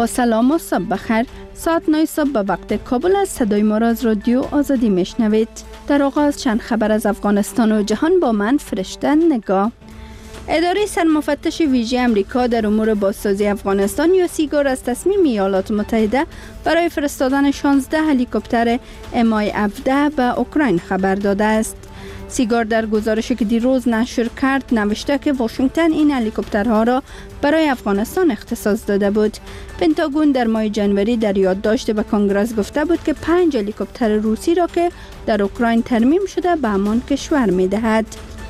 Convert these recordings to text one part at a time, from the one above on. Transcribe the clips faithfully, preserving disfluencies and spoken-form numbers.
با سلام و صبح بخیر. ساعت نه صبح به وقت کابل از صدای ما را از رادیو آزادی میشنوید. در آغاز چند خبر از افغانستان و جهان با من فرشته نگاه. اداره سرمفتش ویژه امریکا در امور بازسازی افغانستان یا سیگار از تصمیم ایالات متحده برای فرستادن شانزده هلیکوپتر ام آی هفده به اوکراین خبر داده است. سیگار در گزارشی که دیروز نشر کرد نوشته که واشنگتن این هلیکوپترها را برای افغانستان اختصاص داده بود. پنتاگون در ماه جنوری در یادداشت به کنگره گفته بود که پنج هلیکوپتر روسی را که در اوکراین ترمیم شده به همان کشور می‌دهد.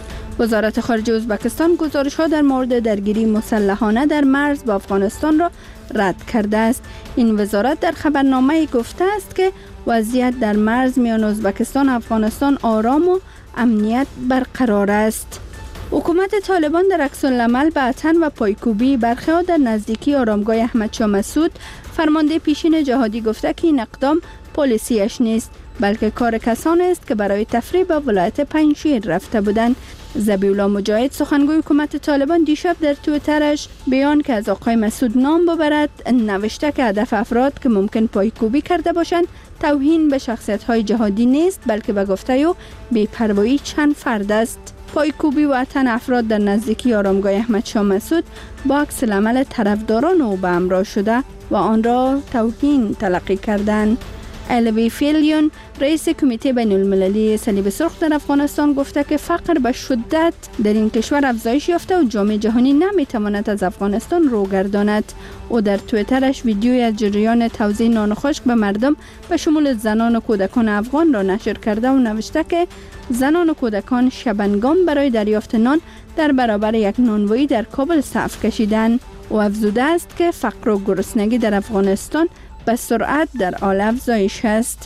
وزارت خارجه ازبکستان گزارش‌ها در مورد درگیری مسلحانه در مرز با افغانستان را رد کرده است. این وزارت در خبرنامه گفته است که وضعیت در مرز میان ازبکستان و افغانستان آرام و امنیت برقرار است. حکومت طالبان در عکس‌العمل به اتن و پایکوبی برخی‌ها در نزدیکی آرامگاه احمدشاه مسعود فرمانده پیشین جهادی گفته که این اقدام پالیسیش نیست بلکه کار کسانی است که برای تفریح به ولایت پنجشیر رفته بودند. ذبیح‌الله مجاهد سخنگوی حکومت طالبان دیشب در توییترش بیان که از آقای مسعود نام ببرد نوشته که هدف افراد که ممکن پایکوبی کرده باشند توهین به شخصیت‌های جهادی نیست بلکه به گفته او بی‌پروایی چند فرد است. پایکوبی و اتن افراد در نزدیکی آرامگاه احمدشاه مسعود با عکس‌العمل طرفداران او به همراه شده و آن را توهین تلقی کردند. الوی فیلیون رئیس کمیته بین المللی صلیب سرخ در افغانستان گفته که فقر به شدت در این کشور افزایش یافته و جامعه جهانی نمیتواند از افغانستان رو گرداند. او در توییترش ویدیوی از جریان توزیع نان خشک به مردم به شمول زنان و کودکان افغان را نشر کرده و نوشته که زنان و کودکان شبنگام برای دریافت نان در برابر یک نانوایی در کابل صف کشیدند. او افزوده است که فقر و گرسنگی در افغانستان به سرعت در حال افزایش است.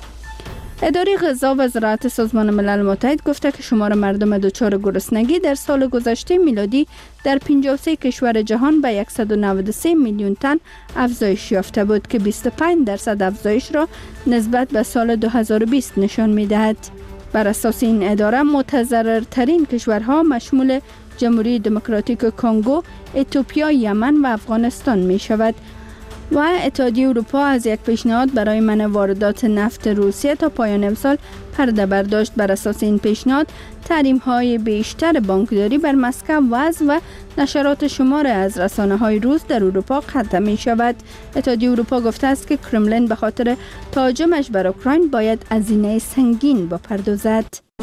اداره غذا و زراعت سازمان ملل متحد گفته که شمار مردم دچار گرسنگی در سال گذشته میلادی در پنجاه و سه کشور جهان به صد و نود و سه میلیون تن افزایش یافته بود که بیست و پنج درصد افزایش را نسبت به سال دو هزار و بیست نشان می‌دهد. بر اساس این اداره متضررترین کشورها مشمول جمهوری دموکراتیک کنگو، اتیوپیا، یمن و افغانستان می شود. و اتحادیه اروپا از یک پیشنهاد برای منع واردات نفت روسیه تا پایان امسال پرده برداشت. بر اساس این پیشنهاد تحریم‌های بیشتر بانکداری بر مسکو وضع و نشرات شمار از رسانه‌های روس در اروپا قطع می شود. اتحادیه اروپا گفته است که کرملین به خاطر تهاجمش بر اوکراین باید هزینه سنگین بپردازد.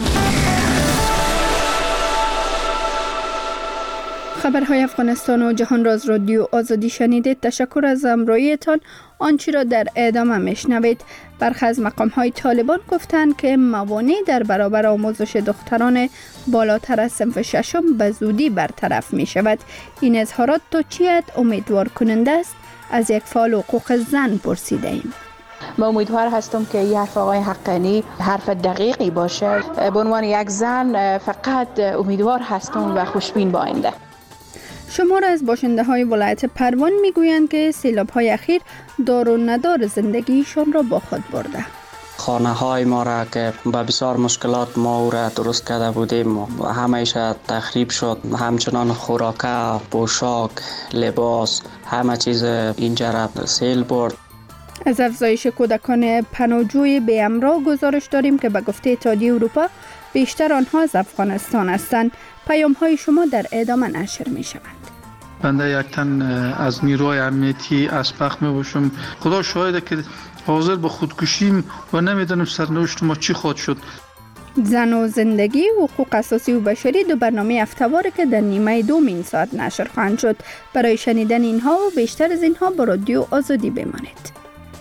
خبرهای افغانستان و جهان را از رادیو آزادی شنیدید. تشکر از همراهیتان. آنچه را در ادامه میشنوید. برخی از مقام‌های طالبان گفتند که موانع در برابر آموزش دختران بالاتر از صنف ششم به زودی برطرف می شود. این اظهارات تا چه حد امیدوار کننده است؟ از یک فعال حقوق زن پرسیده ایم. ما امیدوار هستم که این حرف آقای حقانی حرف دقیقی باشه. به عنوان یک زن فقط امیدوار هستم و خوشبین با آینده. شمار از باشنده های ولایت پروان می گویند که سیلاب های اخیر دار و ندار زندگیشان را با خود برده. خانه های ما را که با بسیار مشکلات ما او را درست کرده بودیم و همیشه تخریب شد. همچنان خوراک، پوشاک، لباس، همه چیز اینجا را سیل برد. از افزایش کودکان پناهجوی بی همراه گزارش داریم که به گفته اتحادیه اروپا بیشتر آنها از افغانستان هستند. پیام های شما در ادامه نشر می شود. بنده یک تن از نیروهای امنیتی اسبق می باشم. خدا شاهده که حاضر به خودکشیم و نمیدانم سرنوشت ما چی خواهد شد. زن و زندگی و حقوق اساسی و بشری دو برنامه هفته‌واره که در نیمه دوم این ساعت نشر خواهند شد. برای شنیدن اینها و بیشتر از اینها با رادیو آزادی بمانید.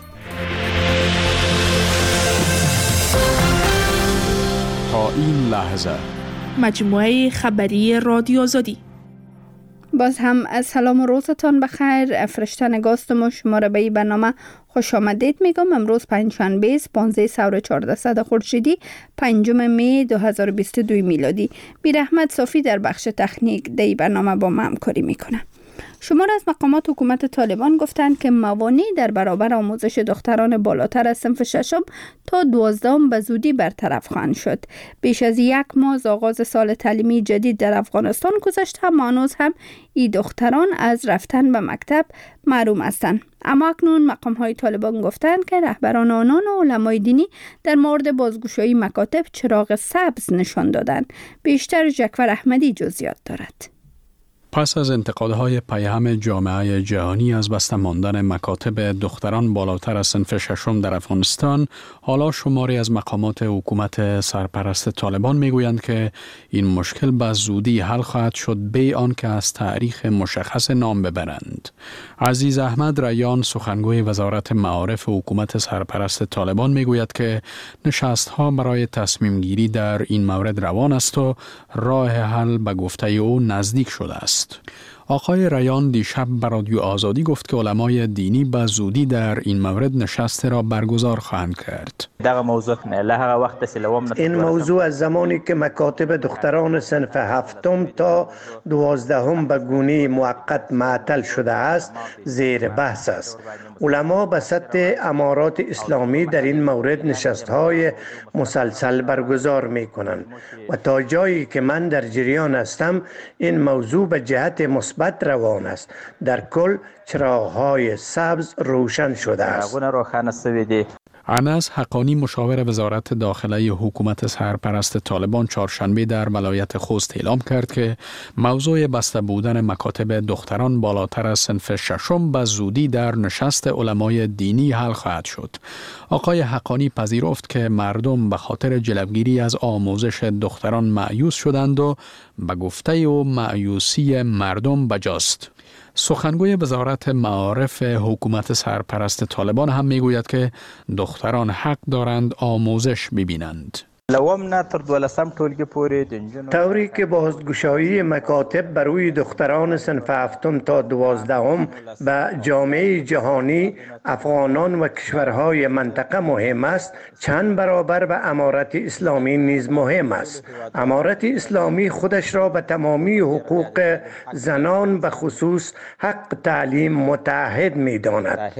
تا این لحظه مجموعه خبری رادیو آزادی. باز هم از سلام و روزتان بخیر. فرشته نگاستم و شما را به این برنامه خوش آمدید میگم. امروز پنجشنبه است، پانزده سور چهاردهصد خورشیدی، پنجم می دو هزار و بیست و دو میلادی. بیر احمد صافی در بخش تکنیک در این برنامه با ما همکاری میکنه. شمار از مقامات حکومت طالبان گفتند که موانع در برابر آموزش دختران بالاتر از صنف ششم تا دوازدهم به زودی برطرف خواهند شد. بیش از یک ماه از آغاز سال تعلیمی جدید در افغانستان گذشته، اما هنوز هم این دختران از رفتن به مکتب محروم هستند. اما اکنون مقام های طالبان گفتند که رهبران آنان و علمای دینی در مورد بازگشایی مکاتب چراغ سبز نشان دادند. بیشتر جعفر احمدی جزئیات دارد. پس از انتقادهای پیهم جامعه جهانی از بسته ماندن مکاتب دختران بالاتر از صنف ششم در افغانستان، حالا شماری از مقامات حکومت سرپرست طالبان میگویند که این مشکل به زودی حل خواهد شد بی آنکه از تاریخ مشخص نام ببرند. عزیز احمد ریان، سخنگوی وزارت معارف حکومت سرپرست طالبان، میگوید که نشست‌ها برای تصمیم گیری در این مورد روان است و راه حل به گفته او نزدیک شده است. آقای ریان دیشب به رادیو آزادی گفت که علمای دینی به زودی در این مورد نشست را برگزار خواهند کرد. این موضوع از زمانی که مکاتب دختران صنف هفتم تا دوازدهم به گونه موقت معطل شده است زیر بحث است. علما به سطح امارات اسلامی در این مورد نشست‌های مسلسل برگزار می‌کنند و تا جایی که من در جریان هستم این موضوع به جهت مثبت روان است. در کل چراغ‌های سبز روشن شده است. انس حقانی، مشاور وزارت داخلی حکومت سرپرست طالبان، چهارشنبه در ولایت خوست اعلام کرد که موضوع بسته بودن مکاتب دختران بالاتر از صنف ششم به زودی در نشست علمای دینی حل خواهد شد. آقای حقانی پذیرفت که مردم به خاطر جلوگیری از آموزش دختران مایوس شدند و به گفته او مایوسی مردم بجاست. سخنگوی وزارت معارف حکومت سرپرست طالبان هم میگوید که دختران حق دارند آموزش ببینند. طوری که بازگشایی مکاتب برای دختران صنف هفتم تا دوازدهم به جامعه جهانی، افغانان و کشورهای منطقه مهم است، چند برابر به امارت اسلامی نیز مهم است. امارت اسلامی خودش را به تمامی حقوق زنان به خصوص حق تعلیم متعهد می داند.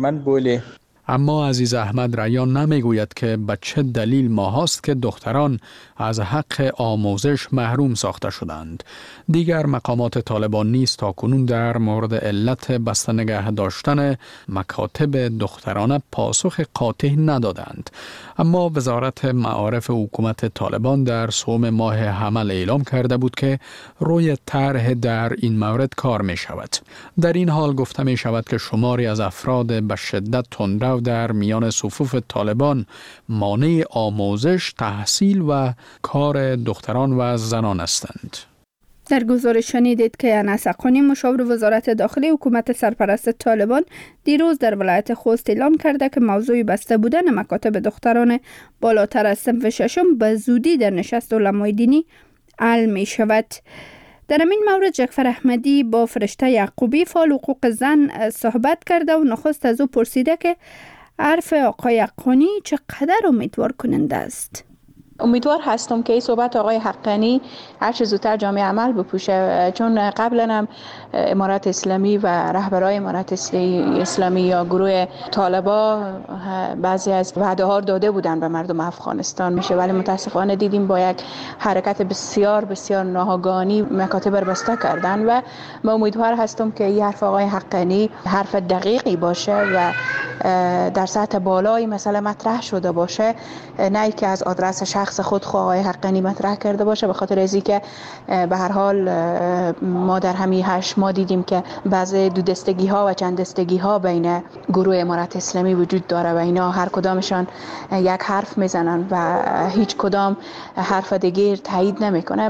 اما عزیز احمد ریان نمیگوید که به چه دلیل ماهاست که دختران از حق آموزش محروم ساخته شدند. دیگر مقامات طالبان نیز تاکنون در مورد علت بسته نگه داشتن مکاتب دخترانه پاسخ قاطع ندادند. اما وزارت معارف حکومت طالبان در سوم ماه حمل اعلام کرده بود که روی طرح در این مورد کار می شود. در این حال گفته می شود که شماری از افراد به شدت تندرو در میان صفوف طالبان مانع آموزش، تحصیل و کار دختران و زنان هستند. در گزارش شنیدید که انس حقانی، مشاور وزارت داخلی حکومت سرپرست طالبان، دیروز در ولایت خوست اعلام کرده که موضوع بسته بودن مکاتب دختران بالاتر از صنف ششم به زودی در نشست علمای دینی حل می شود. در این مورد جعفر احمدی با فرشته یعقوبی، فعال حقوق زن، صحبت کرده و نخست از او پرسیده که حرف آقای حقانی چقدر امیدوار کننده است. امیدوار هستم که این صحبت آقای حقانی هر چه زودتر جامعه عمل بپوشه، چون قبلا هم امارت اسلامی و رهبرای امارت اسلامی یا گروه طالبا بعضی از وعده ها داده بودن به مردم افغانستان میشه، ولی متاسفانه دیدیم با یک حرکت بسیار بسیار ناگهانی مکاتب را بسته کردن و من امیدوار هستم که این حرف آقای حقانی حرف دقیقی باشه و در سطح بالایی مثلا مطرح شده باشه، نه که از آدرس شخص خود آقای حقانی مطرح کرده باشه، به خاطر از اینکه به هر حال ما در همین هشت ماه دیدیم که بعضی دو دستگی ها و چند دستگی ها بین گروه امارت اسلامی وجود داره و اینا هر کدامشان یک حرف میزنن و هیچ کدام حرف دیگر تایید نمیکنه.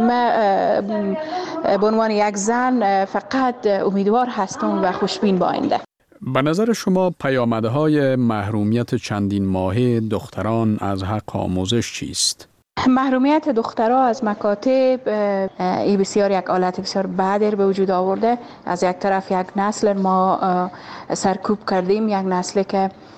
من به عنوان یک زن فقط امیدوار هستم و خوشبین با آینده. به نظر شما پیامدهای محرومیت چندین ماهه دختران از حق آموزش چیست؟ محرومیت دخترها از مکاتب ای بسیار یک حالت بسیار بد به وجود آورده. از یک طرف یک نسل ما سرکوب کردیم، یک نسل که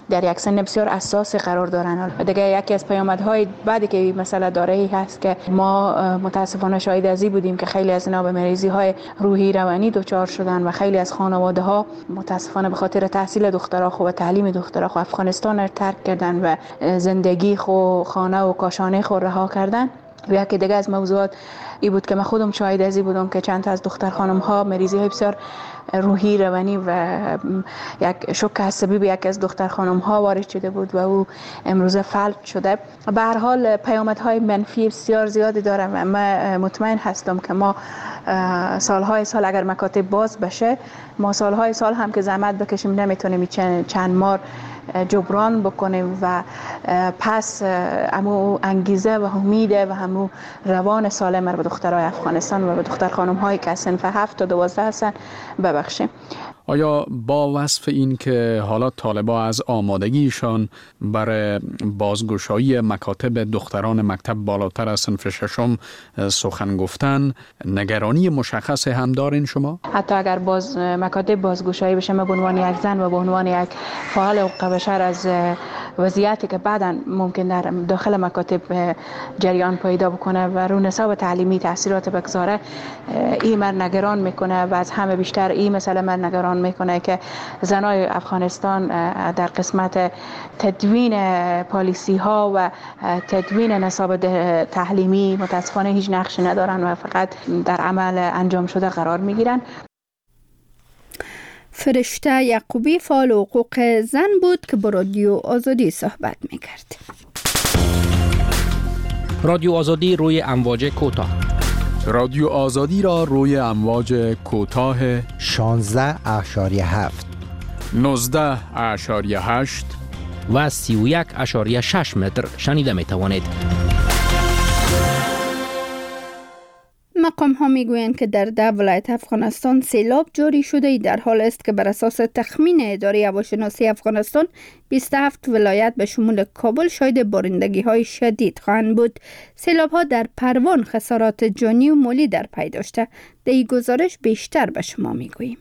در یک سن بسیار حساس قرار دارن. دیگه یکی از پیامدهای بعدی که این مسئله داره ای هست که ما متاسفانه شاهد ازی بودیم که خیلی از اینا به مریضی های روحی روانی دچار شدن و خیلی از خانواده ها متاسفانه به خاطر تحصیل دخترها خو و تعلیم دخترها خو افغانستان را ترک کردن و زندگی خو خانه و کاشانه خو رها کردن. و یکی دیگه از موضوعات ای بود که من خودم شاهد ازی بودم که چند تا از دختر خانم ها مریضی های بسیار روحی روانی و یک شوک عصبی به یک از دختر خانم ها وارد شده بود و او امروزه فلج شده. به هر حال پیامدهای منفی بسیار زیادی داره و من مطمئن هستم که ما سالهای سال اگر مکاتب باز بشه ما سالهای سال هم که زحمت بکشیم نمیتونیم چند مار جبران بکنیم و پس همو انگیزه و امید و همو روان سالم رو به دخترای افغانستان و به دختر خانم هایی که از صنف هفت تا دوازده هستن ببخشیم. آیا با وصف این که حالا طالبا از آمادگیشان برای بازگشایی مکاتب دختران مکتب بالاتر از صنف ششم سخن گفتن نگرانی مشخص هم دارین شما؟ حتی اگر باز مکاتب بازگشایی بشه ما به عنوان یک زن و به عنوان یک فعال حقوق بشر از وضعیتی که بعداً ممکن در داخل مکاتب جریان پیدا بکنه و رو نصاب تعلیمی تاثیرات بگذاره این من نگران میکنه و از همه بیشتر این مسئله من نگران میکنه که زنای افغانستان در قسمت تدوین پالیسی ها و تدوین نصاب تعلیمی متاسفانه هیچ نقشی ندارن و فقط در عمل انجام شده قرار میگیرن. فرشته یعقوبی فعال حقوق زن بود که با رادیو آزادی صحبت میکرد. رادیو آزادی روی امواج کوتاه. رادیو آزادی را روی امواج کوتاه شانزده اشاریه هفت، نوزده اشاریه هشت و سی و یک اشاریه شش متر شنیده می توانید. مقام ها می گویند که در ده ولایت افغانستان سیلاب جاری شده در حال است که بر اساس تخمین اداره هواشناسی افغانستان بیست و هفت ولایت به شمول کابل شاهد بارندگی های شدید خواهند بود. سیلاب ها در پروان خسارات جانی و مالی در پی داشته. در این گزارش بیشتر به شما می گوییم.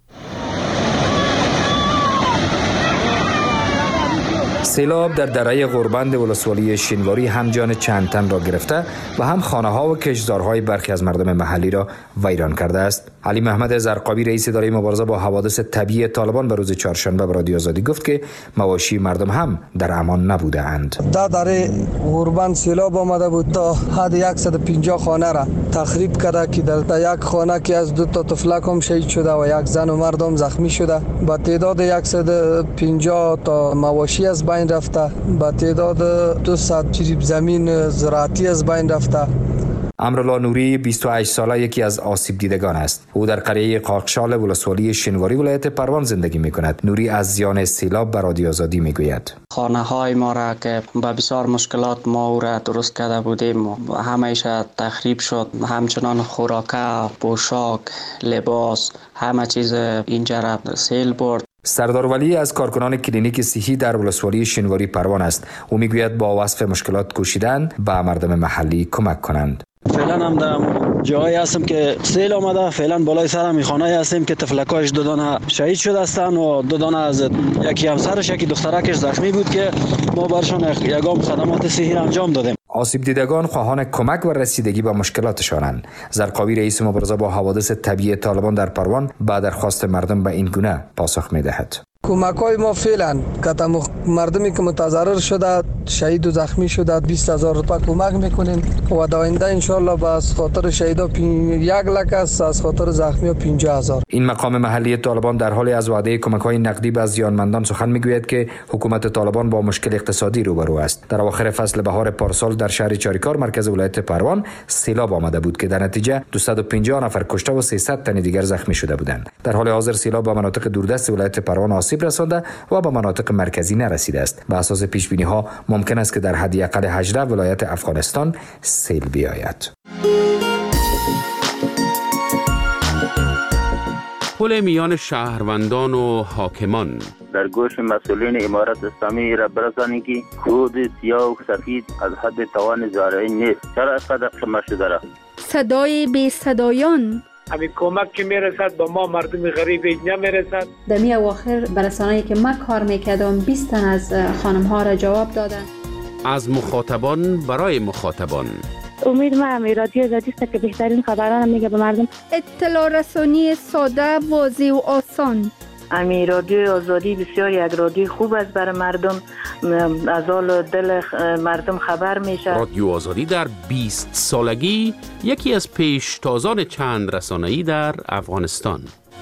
سیلاب در دره غربند ولسوالی شینواری هم جان چند تن را گرفته و هم خانه ها و کشتزارهای برخی از مردم محلی را ویران کرده است. علی محمد زرقابی رئیس اداره مبارزه با حوادث طبیعی طالبان به روز چهارشنبه به رادیو آزادی گفت که مواشی مردم هم در امان نبوده اند. در دره غربند سیلاب آمده بود تا حد صد و پنجاه خانه را تخریب کرده که در یک خانه که از دو تا طفلک هم شهید شده و یک زن و مرد هم زخمی شده. با تعداد صد و پنجاه تا مواشی از بین رفته، با تعداد دویست جریب زمین زراعتی از بین رفته. امرالله نوری بیست و هشت ساله یکی از آسیب دیدگان است. او در قریه قاقشال ولسوالی شینواری ولایت پروان زندگی می کند. نوری از زیان سیلاب به رادیو آزادی می گوید. خانه های ما را که با بسیار مشکلات ما او را درست کرده بودیم همیشه تخریب شد. همچنان خوراک، پوشاک، لباس، همه چیز اینجا را سیل برد. سردار ولی از کارکنان کلینیک صحی در ولسوالی شینواری پروان است. او میگوید با وصف مشکلات کوشیدن به مردم محلی کمک کنند. فعلا هم در جایی هستم که سیل آمده. فعلا بالای سر می خانه هستیم که طفلکاش دو دانه شهید شده هستند و دو دانه از یکی همسرش یکی دخترکش زخمی بود که ما برشان یگام خدمات صحی انجام دادیم. آسیب دیدگان خواهان کمک و رسیدگی به مشکلاتشانند. زرقاوی رئیس مبارزه با حوادث طبیعی طالبان در پروان با درخواست مردم به این گونه پاسخ می‌دهد. کمک های ما فعلا که مردمی که متضرر شده شهید و زخمی شده بیست هزار روپیه کمک میکنیم و در آینده انشالله با از خاطر شهیدا یک لک است، از خاطر زخمی پنجاه هزار. این مقام محلی طالبان در حال از وعده کمک های نقدی به زیانمندان سخن میگوید که حکومت طالبان با مشکل اقتصادی روبرو است. در اواخر فصل بهار پارسال در شهر چاریکار مرکز ولایت پروان سیلاب آمده بود که در نتیجه دویست و پنجاه نفر کشته و سیصد تن دیگر زخمی شده بودند. در حال حاضر سیلاب به مناطق دوردست ولایت پروان آسیب رسانده و به مناطق مرکزی نرسیده است. به اساس پیش بینی ها ممکن است که در حداقل هجده ولایت افغانستان سیل بیاید. پل میان شهروندان و حاکمان. در گوش مسئولین امارت اسلامی را برسانید که خود سیاه و سفید از حد توان زارعین نیست. چرا اینقدر شما شده را؟ صدای بی صدایان. همین کمک که میرسد به ما مردم غریب نمیرسد. در می اواخر برسانه‌ای که ما کار میکردم بیست تن از خانم ها را جواب دادن. از مخاطبان برای مخاطبان. امید ما همی رادیو آزادی است که بهترین خبران میگه به مردم. اطلاع رسانی ساده، واضح و آسان. امی رادیو آزادی بسیار یک رادیو خوب است برای مردم، از حال دل مردم خبر میشه. رادیو آزادی در بیست سالگی یکی از پیشتازان چند رسانه‌ای در افغانستان.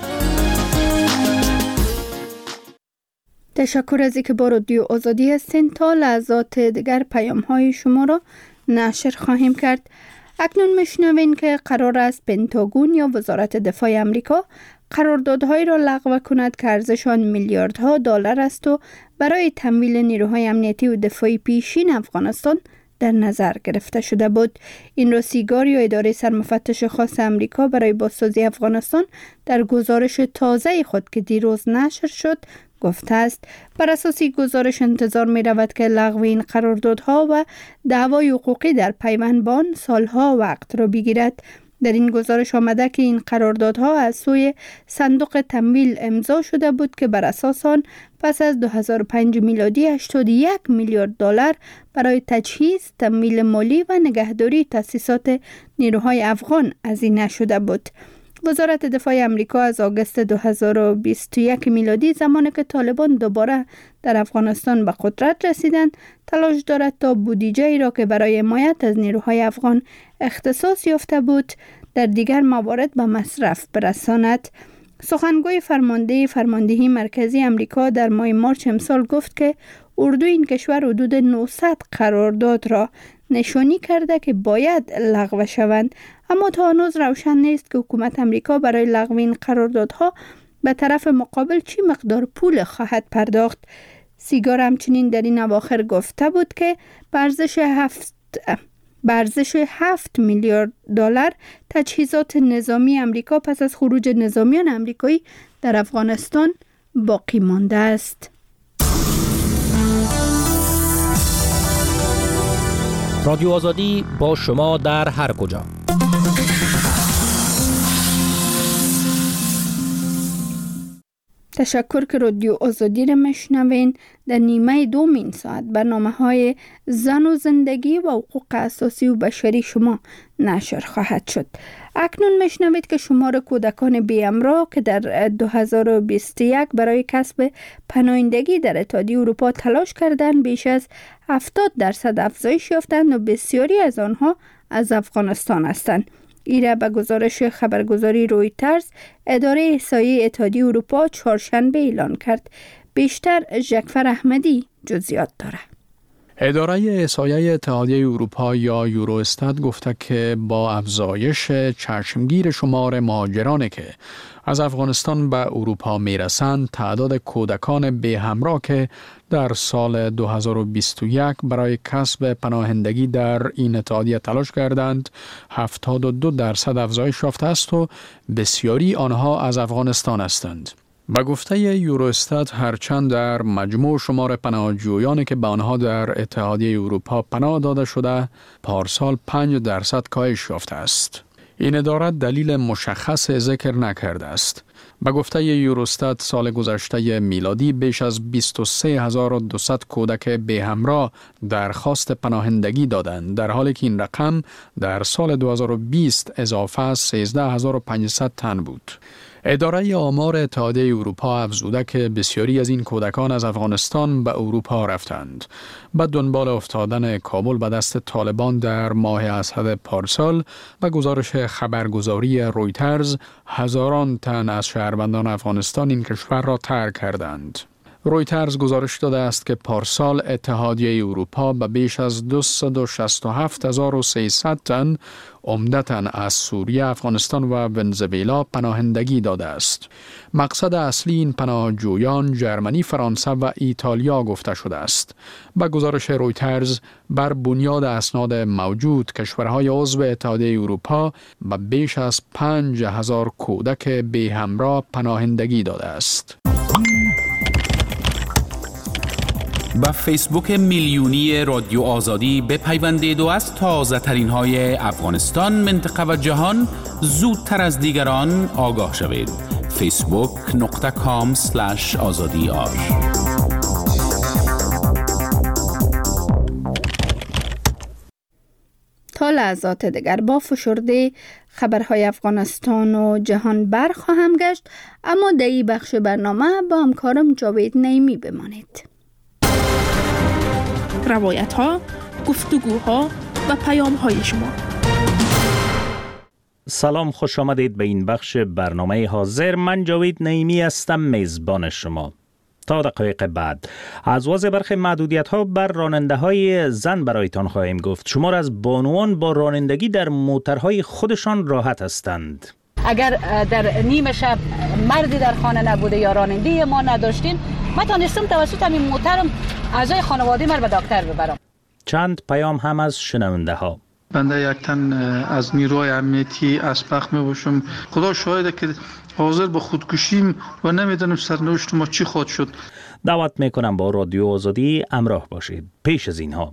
تشکر از اینکه با رادیو آزادی هستین. تا لحظات دیگر پیام های شما را نشر خواهیم کرد. اکنون میشنوین که قرار است پنتاگون یا وزارت دفاع امریکا قراردادهایی را لغو کند که ارزش آن میلیاردها دلار است و برای تمویل نیروهای امنیتی و دفاعی پیشین افغانستان در نظر گرفته شده بود. این را سیگار یا اداره سرمفتش خاص امریکا برای بازسازی افغانستان در گزارش تازه خود که دیروز نشر شد گفته است. بر اساس گزارش انتظار می رود که لغو این قراردادها و دعوای حقوقی در پیوند با آن سالها وقت را بگیرد. در این گزارش آمده که این قراردادها از سوی صندوق تمویل امضا شده بود که بر اساس آن پس از دو هزار و پنج میلادی هشتاد و یک میلیارد دلار برای تجهیز، تمویل مالی و نگهداری تأسیسات نیروهای افغان هزینه شده بود. وزارت دفاع امریکا از آگوست دو هزار و بیست و یک میلادی زمانی که طالبان دوباره در افغانستان به قدرت رسیدند تلاش دارد تا بودجه ای را که برای حمایت از نیروهای افغان اختصاص یافته بود در دیگر موارد به مصرف برساند. سخنگوی فرمانده فرماندهی مرکزی امریکا در ماه مارچ امسال گفت که اردو این کشور حدود نهصد قرارداد را نشانی کرده که باید لغو شوند، اما تا هنوز روشن نیست که حکومت امریکا برای لغو این قراردادها به طرف مقابل چی مقدار پول خواهد پرداخت. سیگار همچنین در این اواخر گفته بود که به ارزش هفت به ارزش هفت میلیارد دلار تجهیزات نظامی امریکا پس از خروج نظامیان امریکایی در افغانستان باقی مانده است. رادیو آزادی با شما در هر کجا. تشکر که رادیو آزادی را میشنوین. در نیمه دومین ساعت برنامه های زن و زندگی و حقوق اساسی و بشری شما نشر خواهد شد. اکنون میشنوید که شمار کودکان بی همراه که در دو هزار و بیست و یک برای کسب پناهندگی در اتحادیه اروپا تلاش کردند بیش از هفتاد درصد افزایش یافتند و بسیاری از آنها از افغانستان هستند. ایره به گزارش خبرگزاری رویترز اداره احصایی اتحادیه اروپا چهارشنبه اعلان کرد. بیشتر جعفر احمدی جزئیات داره. اداره احصایی اتحادیه اروپا یا یوروستات گفته که با افزایش چشمگیر شمار مهاجرانی که از افغانستان به اروپا میرسند، تعداد کودکان بی همراه که در سال دو هزار و بیست و یک برای کسب پناهندگی در این اتحادیه تلاش کردند هفتاد و دو درصد افزایش یافته است و بسیاری آنها از افغانستان هستند. به گفته یوروستات هرچند در مجموع شمار پناهجویانی که به آنها در اتحادیه اروپا پناه داده شده پارسال پنج درصد کاهش یافته است. این اداره دلیل مشخص ذکر نکرده است. به گفته یوروستات سال گذشته میلادی بیش از بیست و سه هزار و دویست کودک بی همراه درخواست پناهندگی دادند، در حالی که این رقم در سال دو هزار و بیست اضافه از سیزده هزار و پانصد تن بود. اداره آمار اتحادیه اروپا افزوده که بسیاری از این کودکان از افغانستان به اروپا رفتند. به دنبال افتادن کابل به دست طالبان در ماه اسد پارسال، به گزارش خبرگزاری رویترز هزاران تن از شهروندان افغانستان این کشور را ترک کردند. رویترز گزارش داده است که پارسال اتحادیه اروپا به بیش از دویست و شصت و هفت هزار و سیصد تن عمدتاً از سوریه، افغانستان و ونزوئلا پناهندگی داده است. مقصد اصلی این پناهجویان ژرمنی، فرانسه و ایتالیا گفته شده است. به گزارش رویترز بر بنیاد اسناد موجود کشورهای عضو اتحادیه اروپا به بیش از پنج هزار کودک بی همراه پناهندگی داده است. با فیسبوک میلیونی رادیو آزادی بپیوندید و از تازه ترین های افغانستان، منطقه و جهان زودتر از دیگران آگاه شوید. فیسبوک نقطه کام سلش آزادی آر. تا لحظات دیگر با فشرده خبرهای افغانستان و جهان برخواهم گشت، اما در این بخش برنامه با همکارم جاوید نعیمی بمانید. روایت ها، گفتگوها و پیام های شما. سلام، خوش آمدید به این بخش برنامه حاضر. من جاوید نعیمی هستم، میزبان شما. تا دقایق بعد از وضع برخی محدودیت ها بر راننده های زن برایتان خواهیم گفت. شمار از بانوان با رانندگی در موترهای خودشان راحت هستند. اگر در نیمه شب مردی در خانه نبوده یا راننده ما نداشتیم، من تانستم توسط همین موترم اعضای خانواده من به دکتر ببرم. چند پیام هم از شنونده ها. بنده یک تن از نیروهای امنیتی اسبق می باشم. خدا شاهده که حاضر به خودکشیم و نمیدونم سرنوشت ما چی خواهد شد. دعوت میکنم با رادیو آزادی همراه باشید. پیش از اینها،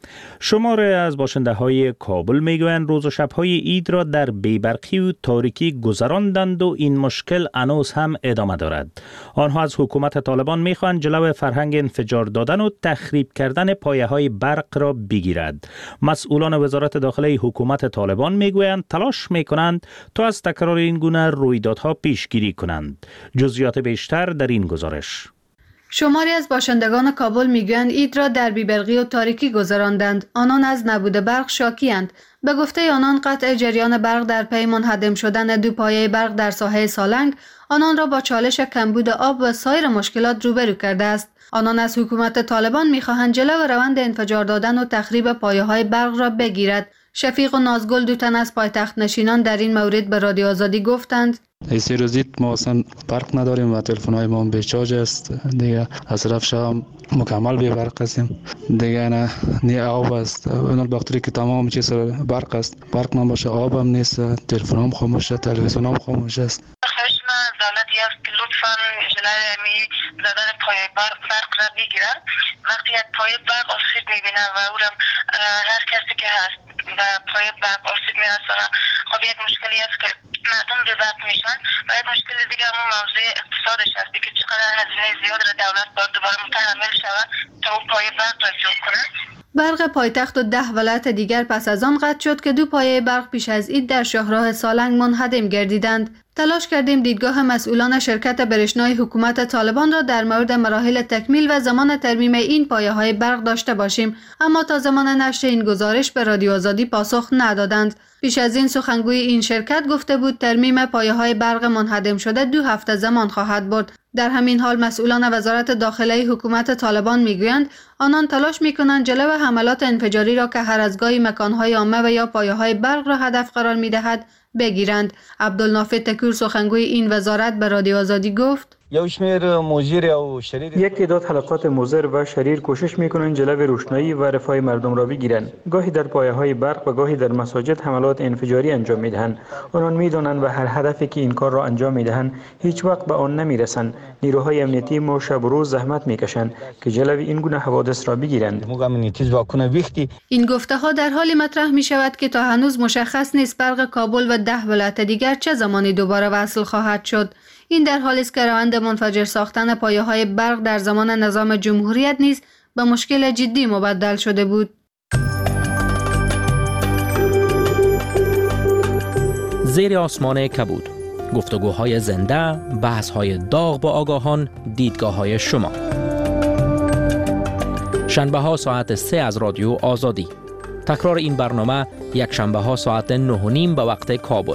شماره از باشنده های کابل میگویند روز و شبهای عید را در بیبرقی و تاریکی گذراندند و این مشکل هنوز هم ادامه دارد. آنها از حکومت طالبان میخواهند جلو فرهنگ انفجار دادن و تخریب کردن پایه های برق را بگیرد. مسئولان وزارت داخله حکومت طالبان میگویند تلاش میکنند تا از تکرار این گونه رویدادها پیشگیری کنند. جزئیات بیشتر در این گزارش. شماری از باشندگان کابل میگویند عید را در بیبرقی و تاریکی گذراندند. آنان از نبود برق شاکی‌اند. به گفته آنان قطع جریان برق در پی منهدم شدن دو پایه برق در ساحه سالنگ آنان را با چالش کمبود آب و سایر مشکلات روبرو کرده است. آنان از حکومت طالبان میخواهند جلو روند انفجار دادن و تخریب پایه‌های برق را بگیرد. شفیق و نازگل دو تن از پایتخت نشینان در این مورد به رادیو آزادی گفتند ایسی روزید ما اصلا برق نداریم و تلفن های ما به چارج است. دیگه از طرف شام مکمل به برق هستیم. دیگه نه نی آب است. اون البته که تمام چیز برق است. برق نباشه آب هم نیست. تلفن هم خاموشه، تلویزیون هم خاموش است. خواهش من از دولت است که لطفاً جلوی می زدن پای برق برق را بگیرن. وقتی از پای برق آسیب میبینن و اونم هر کسی که هست و پای برق آسیب میرسونه، خب یک مشکلی است که مردم به برق میشن و یک مشکل دیگه همون موضوع اقتصادش هست که چقدر هزینه زیاد را دولت باید دوباره متحمل شود تا اون پای برق را جور کنه. برق پایتخت و ده ولایت دیگر پس از آن قطع شد که دو پایه برق پیش از عید در شاهراه سالنگ منهدم گردیدند. تلاش کردیم دیدگاه مسئولان شرکت برشنای حکومت طالبان را در مورد مراحل تکمیل و زمان ترمیم این پایه های برق داشته باشیم، اما تا زمان نشر این گزارش به رادیو آزادی پاسخ ندادند. پیش از این سخنگوی این شرکت گفته بود ترمیم پایه های برق منهدم شده دو هفته زمان خواهد برد. در همین حال مسئولان وزارت داخله حکومت طالبان میگویند آنان تلاش میکنند جلو حملات انفجاری را که هر از گاهی مکانهای عامه و یا پایه‌های برق را هدف قرار میدهد بگیرند. عبدالنافع تکور سخنگوی این وزارت به رادیو آزادی گفت یک تعداد حلقات مضر و شریر کوشش میکنند جلوی روشنایی و رفاه مردم را بگیرند. گاهی در پایه‌های برق و گاهی در مساجد حملات انفجاری انجام میدهند. آنان میدانند و هر هدفی که این کار را انجام میدهند هیچ وقت به آن نمیرسند. نیروهای امنیتی ما شب و روز زحمت میکشند که جلوی این گونه حوادث را بگیرند. این گفته ها در حالی مطرح می شود که تا هنوز مشخص نیست برق کابل و ده ولایت دیگر چه زمانی دوباره وصل خواهد شد. این در حالی است که روند منفجر ساختن پایه‌های برق در زمان نظام جمهوریت نیز به مشکل جدی مبدل شده بود. زیر آسمان کبود، گفتگوهای زنده، بحث‌های داغ با آگاهان، دیدگاه‌های شما. شنبه ها ساعت سه از رادیو آزادی. تکرار این برنامه یک شنبه ها ساعت نه و نیم به وقت کابل.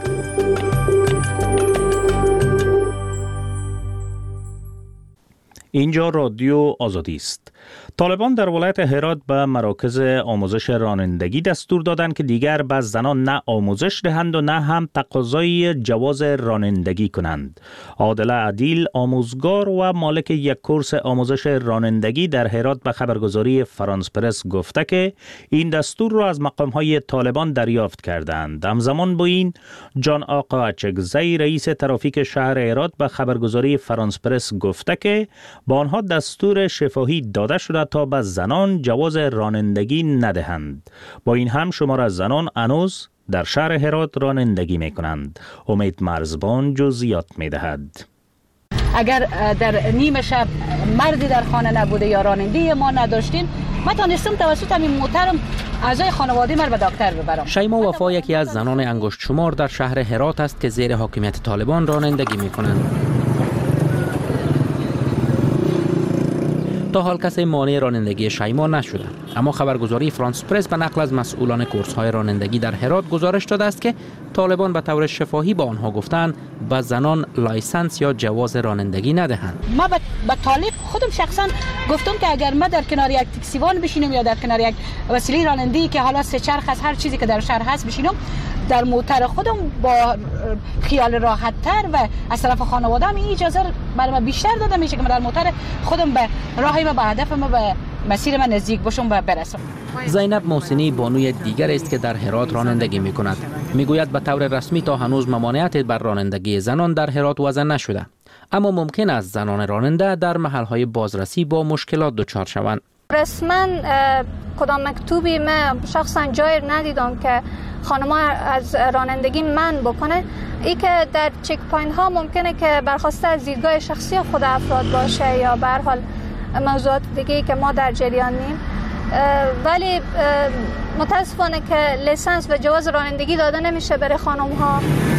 اینجا رادیو آزادی است. طالبان در ولایت هرات به مراکز آموزش رانندگی دستور دادند که دیگر به زنان نه آموزش دهند و نه هم تقاضای جواز رانندگی کنند. عادله عدیل، آموزگار و مالک یک کورس آموزش رانندگی در هرات به خبرگزاری فرانس پرس گفته که این دستور را از مقام‌های طالبان دریافت کردند. همزمان با این جان آقا اچکزی رئیس ترافیک شهر هرات به خبرگزاری فرانس پرس گفته که با آنها دستور شفاهی داده داده شده تا به زنان جواز رانندگی ندهند. با این هم شمار از زنان هنوز در شهر هرات رانندگی می کنند. امید مرزبان جزئیات می دهد. اگر در نیمه شب مردی در خانه نبوده یا راننده ما نداشتیم، من تانستم توسط همین موترم اعضای خانواده من به دکتر ببرم. شیما وفا یکی از زنان انگشت شمار در شهر هرات است که زیر حاکمیت طالبان رانندگی می کنند. تا حال کسی مانع رانندگی شیما نشده، اما خبرگزاری فرانس پرس به نقل از مسئولان کورس‌های رانندگی در هرات گزارش داده است که طالبان به طور شفاهی با آنها گفتند به زنان لایسنس یا جواز رانندگی ندهند. ما به طالب خودم شخصا گفتم که اگر ما در کنار یک تاکسیوان بشینم یا در کنار یک وسیله رانندگی که حالا سه چرخ است، هر چیزی که در شهر هست بشینم، در موتر خودم با خیال راحت تر و از طرف خانواده هم این اجازه برای من بیشتر داده میشه که من در موتر خودم به راهی ما، به هدف ما، به مسیر من نزدیک باشم و برسم. زینب محسنی بانوی دیگر است که در هرات رانندگی می کند. می گوید به طور رسمی تا هنوز ممانعت بر رانندگی زنان در هرات وضع نشده، اما ممکن است زنان راننده در محلهای بازرسی با مشکلات دچار شوند. رسما کدام مکتوبی من شخصا جای ندیدم که خانم‌ها از رانندگی من بکنه. ای که در چک پوینت ها ممکنه که برخواسته از دیدگاه شخصی خود افراد باشه یا به هر حال موضوعات دیگه که ما در جریان نیم، ولی متاسفانه که لیسانس و جواز رانندگی داده نمیشه برای خانم‌ها.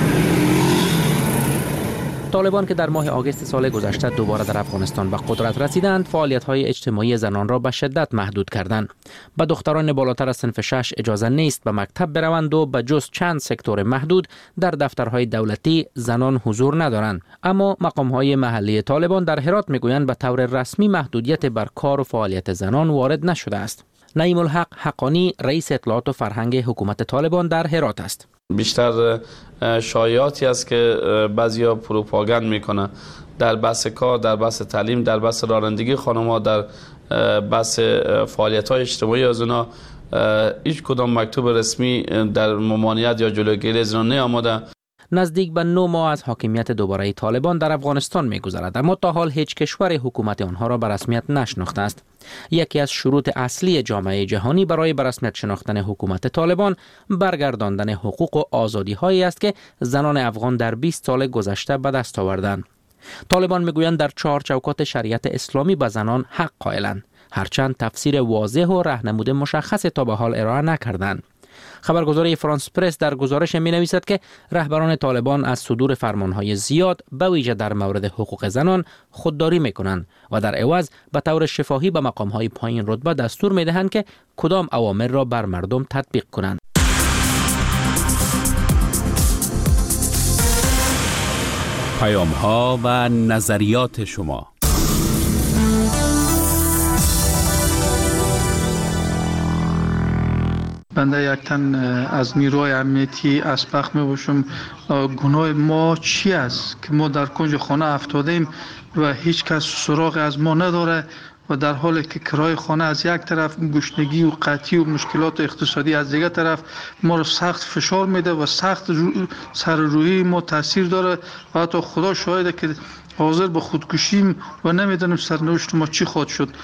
طالبان که در ماه آگوست سال گذشته دوباره در افغانستان به قدرت رسیدند، فعالیت‌های اجتماعی زنان را به شدت محدود کردند. به دختران بالاتر از صنف شش اجازه نیست به مکتب بروند و به جز چند سکتور محدود در دفترهای دولتی زنان حضور ندارند. اما مقام‌های محلی طالبان در هرات می‌گویند به طور رسمی محدودیت بر کار و فعالیت زنان وارد نشده است. نعیم الحق حقانی رئیس اطلاعات و فرهنگ حکومت طالبان در هرات است. بیشتر شایعاتی است که بعضیا پروپاگاند میکنه در بحث کار، در بحث تعلیم، در بحث رانندگی خانم‌ها، در بحث فعالیت‌های اجتماعی از اونا هیچ کدام مکتوب رسمی در ممانعت یا جلوگیری از اونا نیامده. نزدیک به نه ماه از حاکمیت دوباره طالبان در افغانستان می‌گذرد، اما تا حال هیچ کشور حکومت آنها را به رسمیت نشناخته است. یکی از شروط اصلی جامعه جهانی برای به رسمیت شناختن حکومت طالبان برگرداندن حقوق و آزادی‌هایی است که زنان افغان در بیست سال گذشته به دست آوردند. طالبان می‌گویند در چهار چوکات شریعت اسلامی به زنان حق قائلند، هرچند تفسیر واضح و راهنمود مشخص تا به حال ارائه نکردند. خبرگزاری فرانس پرس در گزارش می نویسد که رهبران طالبان از صدور فرمانهای زیاد به ویژه در مورد حقوق زنان خودداری می کنند و در عوض به طور شفاهی به مقامهای پایین رتبه دستور می دهند که کدام اوامر را بر مردم تطبیق کنند. پیام ها و نظریات شما. بنده یک تن از نیروهای امنیتی اسبق می باشم. گناه ما چی است که ما در کنج خانه افتادیم و هیچ کس سراغ از ما نداره و در حالی که کرای خانه از یک طرف، گشنگی و قحطی و مشکلات اقتصادی از دیگر طرف ما رو سخت فشار میده و سخت رو سر روحی ما تاثیر داره و حتی خدا شاهده که حاضر به خودکشیم و نمیدونیم سرنوشت ما چی خواهد شد.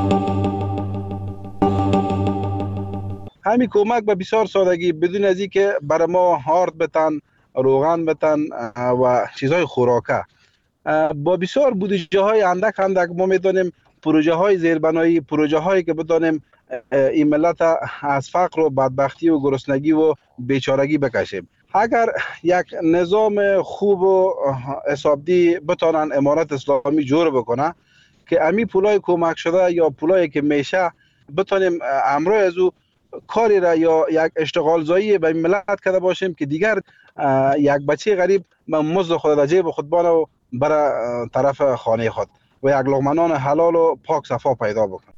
همین کمک به بسیار سادگی بدون از اینکه برای ما هارد بتن، روغن بتن و چیزهای خوراکه، با بسیار بودجه های اندک اندک ما میدونیم پروژه های زیربنایی، پروژه هایی که بدانیم این ملت از فقر و بدبختی و گرسنگی و بیچارگی بکشیم. اگر یک نظام خوب و حسابدی بتانن امارت اسلامی جور بکنه که امی پولای کمک شده یا پولایی که میشه بتانیم امروز از او کاری را یا یک اشتغال زایی به ملت کرده باشیم که دیگر یک بچه غریب مزد خود در جیب خود بانه و برای طرف خانه خود و یک لقمه حلال و پاک صفا پیدا بکنه.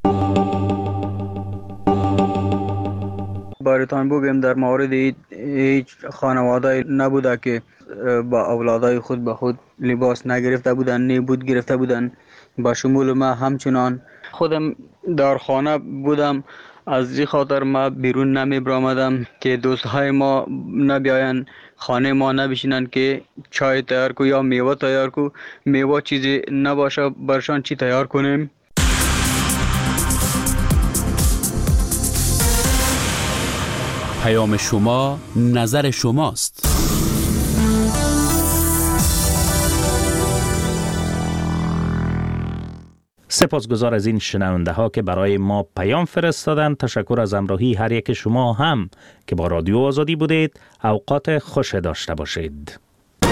بارتان بگیم در مورد هیچ خانواده نبوده که با اولادای خود به خود لباس نگرفته بودن، نبود گرفته بودن. با شمول ما همچنان خودم در خانه بودم، از این خاطر ما بیرون نمی برآمدم که دوستهای ما نبیاین خانه ما نبشینن که چای تیار کو یا میوه تیار کو، میوه چیزی نباشه برشان چی تیار کنیم. پیام شما نظر شماست. سپاسگزار از این شنونده ها که برای ما پیام فرستادند. تشکر از همراهی هر یک شما هم که با رادیو آزادی بودید. اوقات خوش داشته باشید.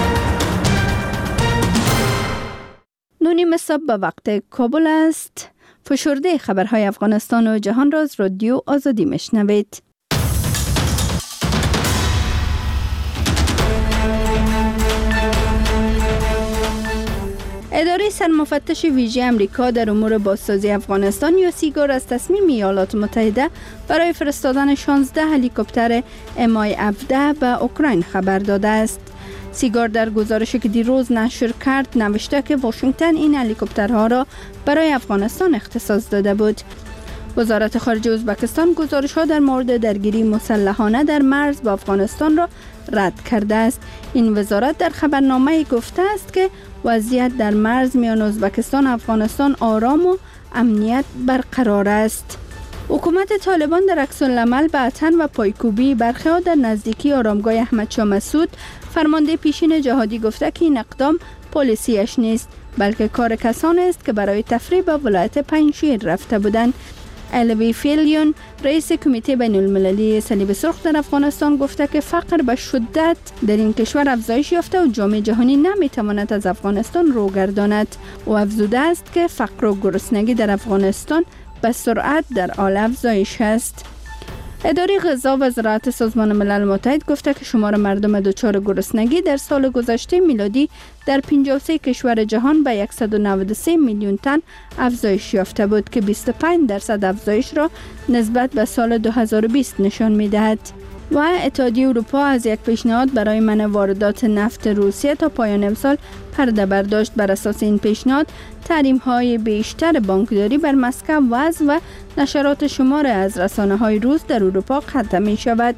نونیم صبح به وقت کابل است. فشرده خبرهای افغانستان و جهان را از رادیو آزادی میشنوید. اداره سرمفتش ویژه امریکا در امور بازسازی افغانستان یا سیگار از تصمیم ایالات متحده برای فرستادن شانزده هلیکوپتر ام آی هفده به اوکراین خبر داده است. سیگار در گزارشی که دیروز نشر کرد نوشته که واشنگتن این هلیکوپترها را برای افغانستان اختصاص داده بود. وزارت خارجه ازبکستان گزارش‌ها در مورد درگیری مسلحانه در مرز با افغانستان را رد کرده است. این وزارت در خبرنامه گفته است که وضعیت در مرز میان ازبکستان و افغانستان آرام و امنیت برقرار است. حکومت طالبان در عکس‌العمل به اتن و پایکوبی برخی‌ها در نزدیکی آرامگاه احمدشاه مسعود فرمانده پیشین جهادی گفته که این اقدام پالیسیش نیست بلکه کار کسانی است که برای تفریح به ولایت پنجشیر رفته بودند. الوی فیلیون رئیس کمیته بین المللی صلیب سرخ در افغانستان گفته که فقر به شدت در این کشور افزایش یافته و جامعه جهانی نمیتواند از افغانستان رو گرداند. او افزوده است که فقر و گرسنگی در افغانستان به سرعت در حال افزایش است. اداره غذا و زراعت سازمان ملل متحد گفته که شمار مردم دچار گرسنگی در سال گذشته میلادی در پنجاه و سه کشور جهان به صد و نود و سه میلیون تن افزایش یافته بود که بیست و پنج درصد افزایش را نسبت به سال دو هزار و بیست نشان می‌دهد. و اتحادیه اروپا از یک پیشنهاد برای منع واردات نفت روسیه تا پایان امسال پرده برداشت. بر اساس این پیشنهاد تحریم‌های بیشتر بانکداری بر مسکو وضع و نشرات شمار از رسانه‌های روس در اروپا ختم می‌شود.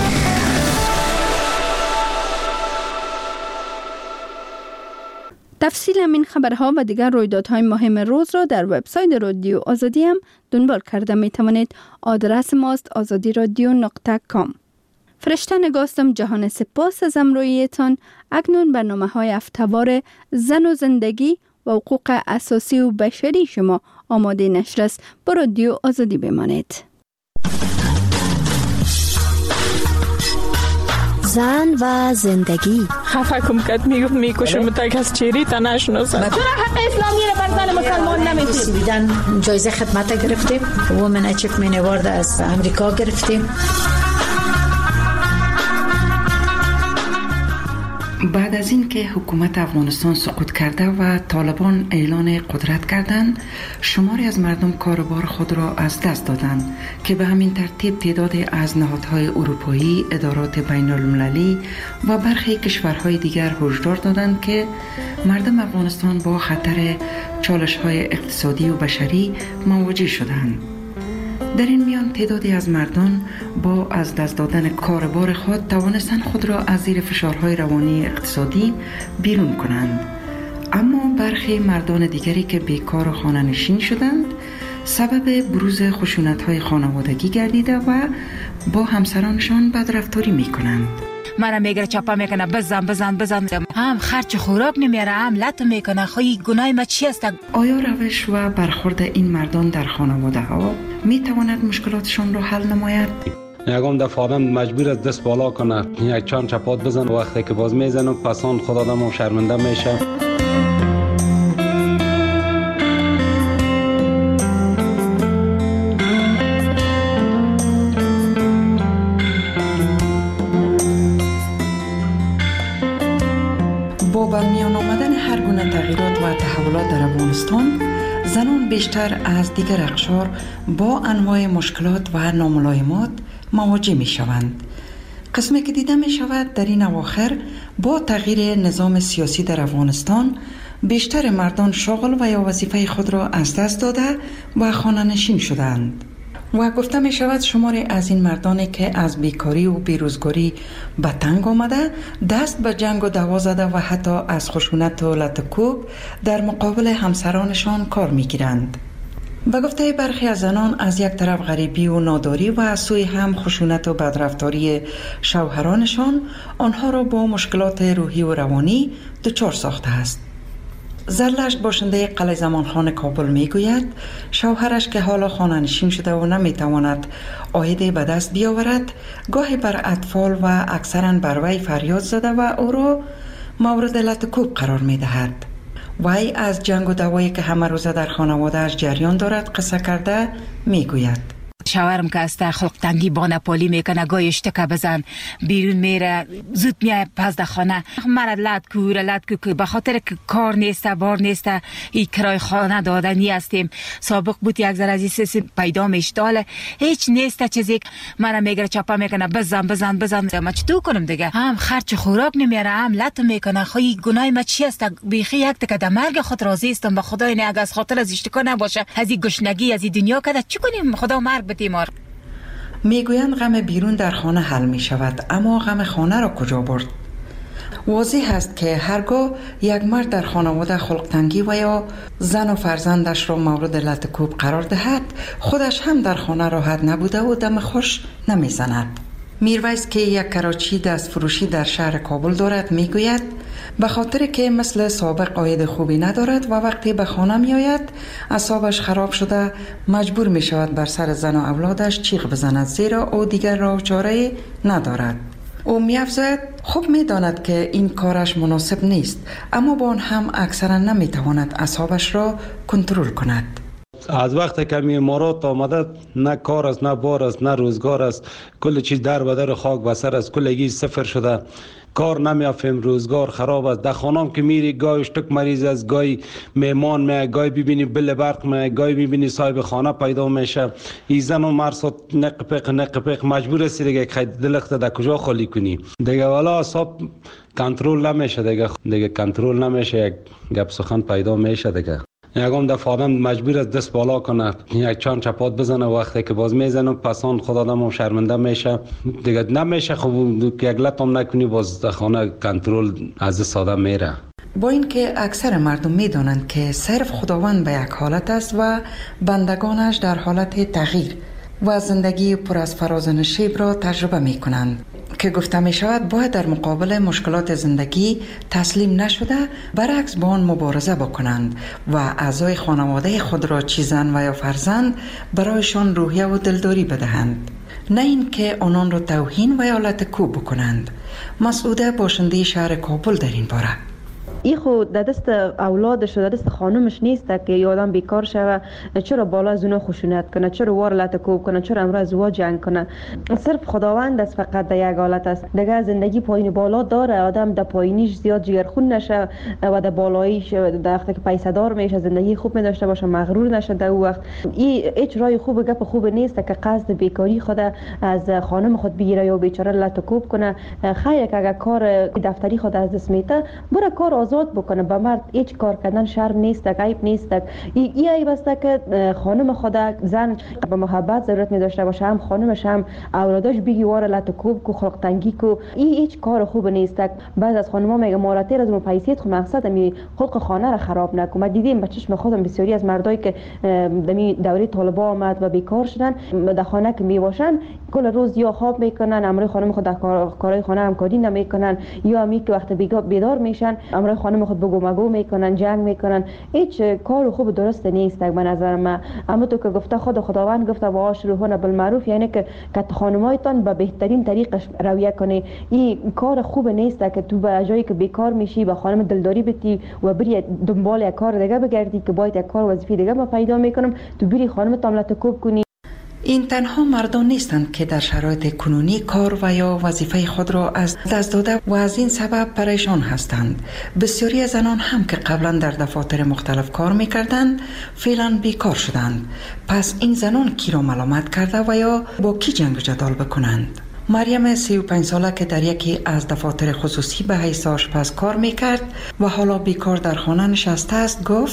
تفصیل این خبرها و دیگر رویدادهای مهم روز را در وبسایت رادیو آزادی هم دنبال کرده می توانید. آدرس ماست آزادی رادیو نقطه کام. فرشته نگاستم جهان سپاس از همراهیتان. اکنون برنامه های هفته‌وار زن و زندگی و حقوق اساسی و بشری شما آماده نشر است. با رادیو آزادی بمانید. زن و زندگی. خفه کم کد میگفت میکشم تا از چیری تا نشناسم. چرا حق اسلامی رو بر زن مسلمان نمیدید؟ بیدن جایزه خدمت گرفتیم. وومن اچیومنت اوارد از امریکا گرفتیم. بعد از اینکه حکومت افغانستان سقوط کرده و طالبان اعلان قدرت کردند، شماری از مردم کاروبار خود را از دست دادند که به همین ترتیب تعدادی از نهادهای اروپایی، ادارات بین المللی و برخی کشورهای دیگر هشدار دادند که مردم افغانستان با خطر چالش‌های اقتصادی و بشری مواجه شدند. در این میان تعدادی از مردم با از دست دادن کاربار خود توانستند خود را از زیر فشارهای روانی اقتصادی بیرون کنند. اما برخی مردان دیگری که بیکار و خانه نشین شدند سبب بروز خشونت‌های خانوادگی گردیده و با همسرانشان بدرفتاری می‌کنند. مرا میگره چپا میکنه بزن بزن بزن هم خرچ خوراک نمیاره هم لط میکنه. خواهی گناه ما چی است؟ آیا روش و برخورد این مردان در خانواده ها می تواند مشکلاتشان را حل نماید؟ یکم دفعه آدم مجبور است دست بالا کنه، یک چند چپات بزن، وقتی که باز میزنه پسان خود آدم شرمنده میشه. با برمیان آمدن هر گونه تغییرات و تحولات در افغانستان، زنان بیشتر از دیگر اقشار با انواع مشکلات و ناملایمات مواجه می شوند. قسمی که دیده می شود در این اواخر با تغییر نظام سیاسی در افغانستان، بیشتر مردان شغل و یا وظیفه خود را از دست داده و خانه نشین شدند. و گفته می شود شماری از این مردانی که از بیکاری و بیروزگاری به تنگ آمده دست به جنگ و دعوا زده و حتی از خشونت و لطکوب در مقابل همسرانشان کار می گیرند. به گفته برخی از زنان از یک طرف غریبی و ناداری و از سوی هم خشونت و بدرفتاری شوهرانشان آنها را با مشکلات روحی و روانی دچار ساخته است. زرلشت باشنده قلعه زمانخان کابل می گوید شوهرش که حالا خانه‌نشین شده و نمی تواند عایدی به دست بیاورد گاهی بر اطفال و اکثرا بر وی فریاد زده و او را مورد لطکوب قرار می دهد. وی از جنگ و دوایی که همه روزه در خانواده‌اش جریان دارد قصه کرده می گوید شوهرم که است خلق تنگی با نپالی میکنه گاهی اشتکه بزن بیرون میره زود میای پس در خانه مرا لد کو لد کو به خاطر که کار نیسته بار نیسته این کرای خانه دادنی هستیم سابق بود یک ذره از پیدا میشتاله هیچ نیسته چیزی مرا میگره چپا میکنه بزن بزن بزن ما چطور کنم دیگه هم خرچ خوراک نمیاره هم لط میکنه خواهی گناه ما چی است بیخی یک تکه در مرگ خود راضی استم به خدای نه اگه از خاطر از اشتکا نباشه از این گشنگی از این دنیا کده چی کنیم خدا مرگ بتیمار میگویند غم بیرون در خانه حل می شود اما غم خانه را کجا برد؟ واضح است که هرگاه یک مرد در خانواده خلق تنگی و یا زن و فرزندش را مورد لطکوب قرار دهد خودش هم در خانه راحت نبوده و دم خوش نمی زند. میرویس که یک کراچی دست فروشی در شهر کابل دارد میگوید به خاطر که مثل سابق عاید خوبی ندارد و وقتی به خانه می آید اعصابش خراب شده مجبور می شود بر سر زن و اولادش چیغ بزند زیرا او دیگر راه و چاره ندارد. او می افزاید خوب می داند که این کارش مناسب نیست اما با آن هم اکثرا نمی تواند اعصابش را کنترل کند. از وقتی که می امارات آمده نه کار است نه بار است نه روزگار است کل چیز در به در خاک به سر است کلگی صفر شده کار نمیافیم روزگار خراب است در خانم که میری گاهی اشتک مریض است گاهی مهمان می گاهی ببینی بل برق می گاهی ببینی صاحب خانه پیدا میشه این زن و مرد نقپق نقپق مجبور است دیگه خید دلخت در کجا خالی کنی دیگه والا حساب کنترل نمیشه دیگه دیگه کنترل نمیشه یک گپ سخن پیدا میشه دیگه یکم دفعه آدم مجبور است دست بالا کنه یک چند چپات بزنه وقتی که باز میزنه پسان خود آدم شرمنده میشه دیگه نمیشه خب یک لطم نکنی باز در خانه کنترل از دست آدم میره. با اینکه اکثر مردم میدانند که صرف خداوند به یک حالت است و بندگانش در حالت تغییر و زندگی پر از فراز و نشیب را تجربه می کنند که گفته می شود باید در مقابل مشکلات زندگی تسلیم نشده برعکس با آن مبارزه بکنند و اعضای خانواده خود را چه زن و یا فرزند برایشان روحیه و دلداری بدهند نه این که آنان را توهین و یا لطکوب بکنند. مسعوده باشنده شهر کابل در این باره ای خود در دست اولادش و در دست خانمش نیست که یه آدم بیکار شوه چرا بالا از اونا خشونت کنه چرا وار لطکوب کنه چرا امرو از وا جنگ کنه صرف خداوند است فقط در یک حالت است دیگه زندگی پایین بالا داره آدم در پایینیش زیاد جگرخون نشه و در بالاییش در وقتی که پیسه دار میشه زندگی خوب می داشته باشه مغرور نشه در اون وقت این هیچ راه خوب گپ خوب نیست که قصد بیکاری خود از خانم خود بگیره یا بیچاره لطکوب کنه خیر که اگر کار دفتری خود از دست میته بره کار آزاد بکنه به مرد هیچ کار کردن شرم نیست عیب نیست این ای عیب است که خانم خود زن به محبت ضرورت می داشته باشه هم خانمش هم اولادش بگی واره لطکوب کو خلق تنگی کو این هیچ کار خوب نیست. بعض از خانم‌ها میگه ماراتر از پیسیت خو مقصد می خلق خانه را خراب نکن. ما دیدیم به چشم خودم بسیاری از مردایی که دمی دوره طالبا آمد و بیکار شدن در خانه که می باشن کل روز یا خواب میکنن امروی خانم خود در کارهای خانه همکاری نمیکنن یا می که وقت بیدار میشن امروی خانم خود بگو مگو میکنن جنگ میکنن هیچ کار خوب درست نیست به نظر من. اما تو که گفته خود خداوند گفته و آشروهون بالمعروف یعنی که که خانمایتان به بهترین طریقش رویه کنی این کار خوب نیست که تو به جایی که بیکار میشی به خانم دلداری بتی و بری دنبال یک کار دیگه بگردی که باید یک کار وظیفه دیگه ما پیدا میکنم تو بری خانم تاملتکوب کنی. این تنها مردان نیستند که در شرایط کنونی کار و یا وظیفه خود را از دست داده و از این سبب پریشان هستند. بسیاری از زنان هم که قبلا در دفاتر مختلف کار میکردند فعلا بیکار شدند. پس این زنان کی را ملامت کرده و یا با کی جنگ و جدال بکنند؟ مریم سی و پنج ساله که در یکی از دفاتر خصوصی به حیث آشپز کار میکرد و حالا بیکار در خانه نشسته است گفت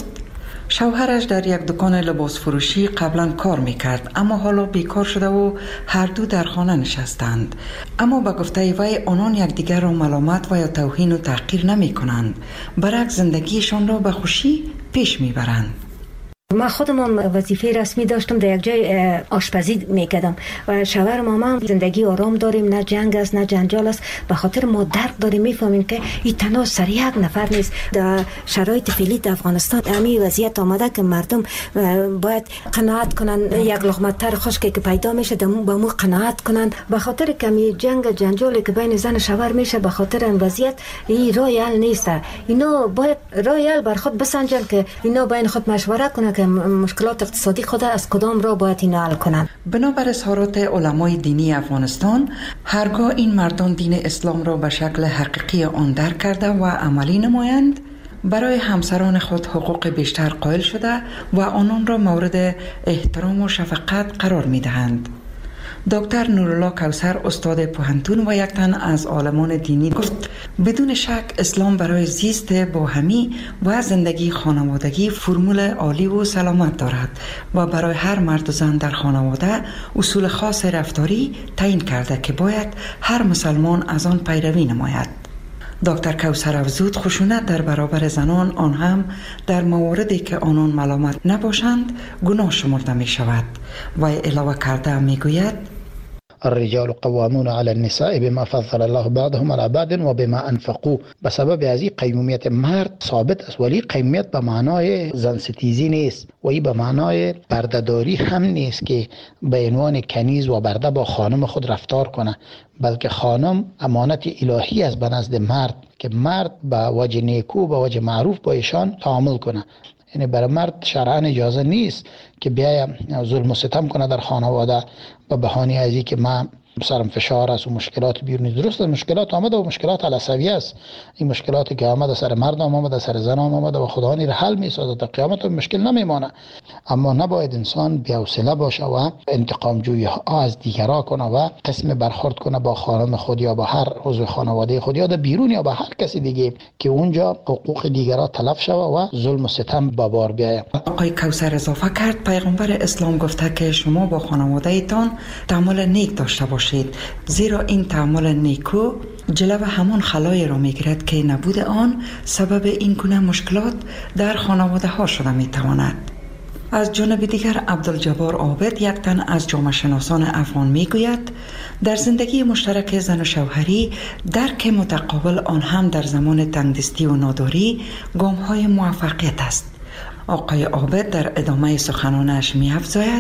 شوهرش در یک دکان لباس فروشی قبلا کار میکرد اما حالا بیکار شده و هر دو در خانه نشستند اما به گفته وی آنان یکدیگر را ملامت و یا توهین و تحقیر نمی کنند برعکس زندگیشان را به خوشی پیش میبرند. من خودم وظیفه رسمی داشتم، در یک جای آشپزی میکردم و شوهر مامان زندگی آرام داریم، نه جنگ است نه جنجال است، به خاطر ما درک داریم، میفهمیم که این تنها سر یک نفر نیست. در شرایط فعلی در افغانستان همین وضعیت آمده که مردم باید قناعت کنن، یک لقمه تر خشکی که پیدا میشه به مو قناعت کنن، به خاطر کمی جنگ جنجالی که بین زن و شوهر میشه، به خاطر این وضعیت این راه حل نیست. اینا باید راه حل بر خود بسنجن که اینا بین خود مشوره کنن که مشکلات اقتصادی خود از کدام را باید اینا حل کنن. بنابر اظهارات علمای دینی افغانستان، هرگاه این مردان دین اسلام را به شکل حقیقی آن درک کرده و عملی نمایند، برای همسران خود حقوق بیشتر قائل شده و آنان را مورد احترام و شفقت قرار می دهند. دکتر نورالله کوثر، استاد پوهنتون و یک تن از عالمان دینی، گفت بدون شک اسلام برای زیست باهمی و زندگی خانوادگی فرمول عالی و سلامت دارد و برای هر مرد و زن در خانواده اصول خاص رفتاری تعیین کرده که باید هر مسلمان از آن پیروی نماید. دکتر کوثر افزود خشونت در برابر زنان، آن هم در مواردی که آنان ملامت نباشند، گناه شمرده می شود و علاوه کرده می گوید الرجال قوامون على النساء بما فضل الله بعضهم على بعض و بما انفقوا. به سبب از این قیمومیت مرد ثابت است، ولی قیمومیت به معنای زن ستیزی نیست و این به معنای بردهداری هم نیست که به عنوان کنیز و برده با خانم خود رفتار کنه، بلکه خانم امانت الهی است به نزد مرد که مرد به وجه نیکو به وجه معروف با ایشان تعامل کنه. یعنی برای مرد شرعاً اجازه نیست که بیاید ظلم و ستم کنه در خانواده به بهانه از این که من سرم فشار است و مشکلات بیرونی. درست مشکلات آمده و مشکلات علسوی است، این مشکلاتی که آمده سر مرد آمده سر زن آمده و خدا این را حل می‌سازد، تا قیامت مشکل نمیمانه. اما نباید انسان بی‌حوصله باشه و انتقام جویی ها از دیگران کنه و قسم برخورد کنه با خانم خود یا با هر عضو خانواده خود یا در بیرون یا با هر کسی دیگه که اونجا حقوق دیگران تلف شوه و ظلم و ستم به بار بیاید. آقای کوثر اضافه کرد پیغمبر اسلام گفته که شما با خانواده ایتان تعامل نیک داشته باشید، زیرا این تعامل نیکو جلو همان خلای را میگیرد که نبود آن سبب این گونه مشکلات در خانواده ها شده میتواند. از جانب دیگر عبدالجبار عابد، یک تن از جامعه شناسان افغان، میگوید در زندگی مشترک زن و شوهری درک متقابل، آن هم در زمان تنگدستی و ناداری، گام های موفقیت است. آقای عابد در ادامه سخنانش می‌افزاید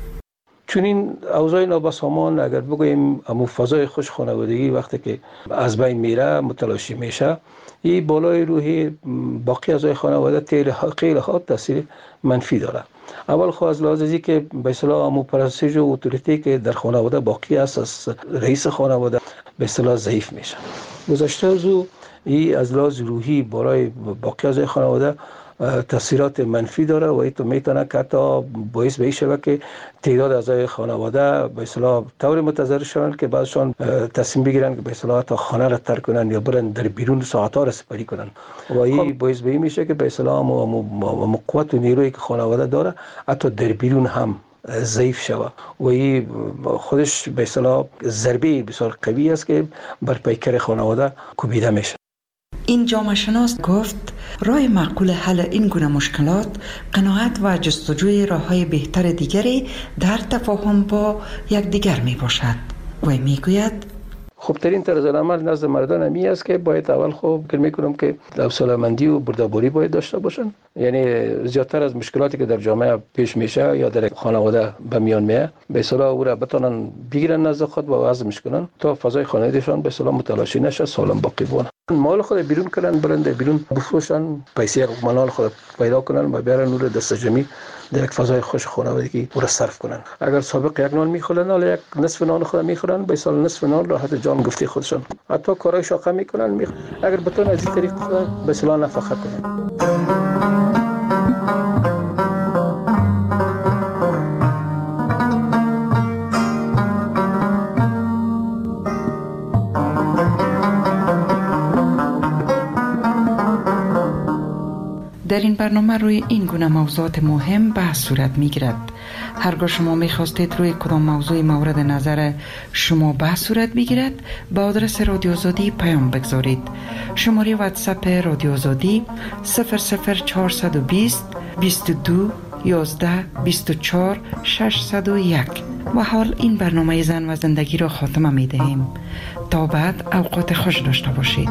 چون این اوضاع نابسامان اگر بگوییم امو فضای خوش خانوادگی وقتی که از بین میره متلاشی میشه، این بالای روحی باقی اعضای خانواده خیلی ها تاثیر منفی داره. اول خو از لحاظ ازی که به اصطلاح امو پرستش و اتوریتی که در خانواده باقی است از رئیس خانواده به اصطلاح ضعیف میشه. گذشته از او این از لحاظ روحی برای باقی اعضای خانواده تاثیرات منفی داره و این تو میتونه که حتی باعث به این شود که تعداد اعضای خانواده به اصطلاح طور متضرر شوند که بعضشان تصمیم بگیرن که به اصطلاح تا خانه را ترک کنن یا برن در بیرون ساعت‌ها را سپری کنن و این باعث به این میشه که به اصطلاح مو قوت و نیرویی که خانواده داره حتی در بیرون هم ضعیف شوه و این خودش به اصطلاح ضربه بسیار قوی است که بر پیکر خانواده کوبیده میشه. این جامعه شناس گفت راه معقول حل این گونه مشکلات قناعت و جستجوی راه‌های بهتر دیگری در تفاهم با یکدیگر می باشد و می گوید خوبترین طرز عمل نزد مردان همی است که باید اول خوب فکر میکنم که حوصله‌مندی و بردباری باید داشته باشن، یعنی زیادتر از مشکلاتی که در جامعه پیش میشه یا در خانواده به میان میاد به اصطلاح او را بتونن بگیرن نزد خود و وضعش کنن تا فضای خانوادهشان به اصطلاح متلاشی نشه، سالم باقی بمونه. مال خود بیرون کنن، برند بیرون بفروشن، پیسه مال خود پیدا کنن و بیارن نور دست جمعی در یک فضای خوش خانوادگی او را صرف کنن. اگر سابق یک نان میخورن حالا یک نصف نان خود میخورن، به سال نصف نان راحت جان گفته خودشان حتی کارهای شاقه میکنن می... اگر بتون از این طریق به اصطلاح نفقه کنن. در این برنامه روی این گونه موضوعات مهم بحث صورت می گیرد. هرگاه شما می خواستید روی کدام موضوع مورد نظر شما بحث صورت بگیرد، به آدرس رادیو آزادی پیام بگذارید. شماره واتساپ رادیو آزادی صفر صفر چهارصد و بیست بیست و دو یازده بیست و چهار ششصد و یک. و حال این برنامه زن و زندگی را خاتمه می دهیم. تا بعد اوقات خوش داشته باشید.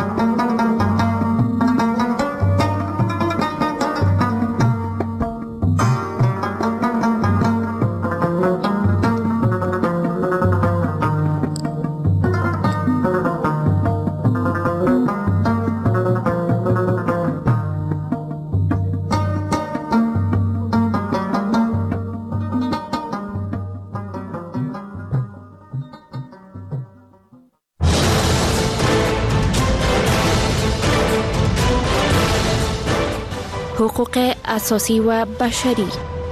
حقوق اساسی و بشری.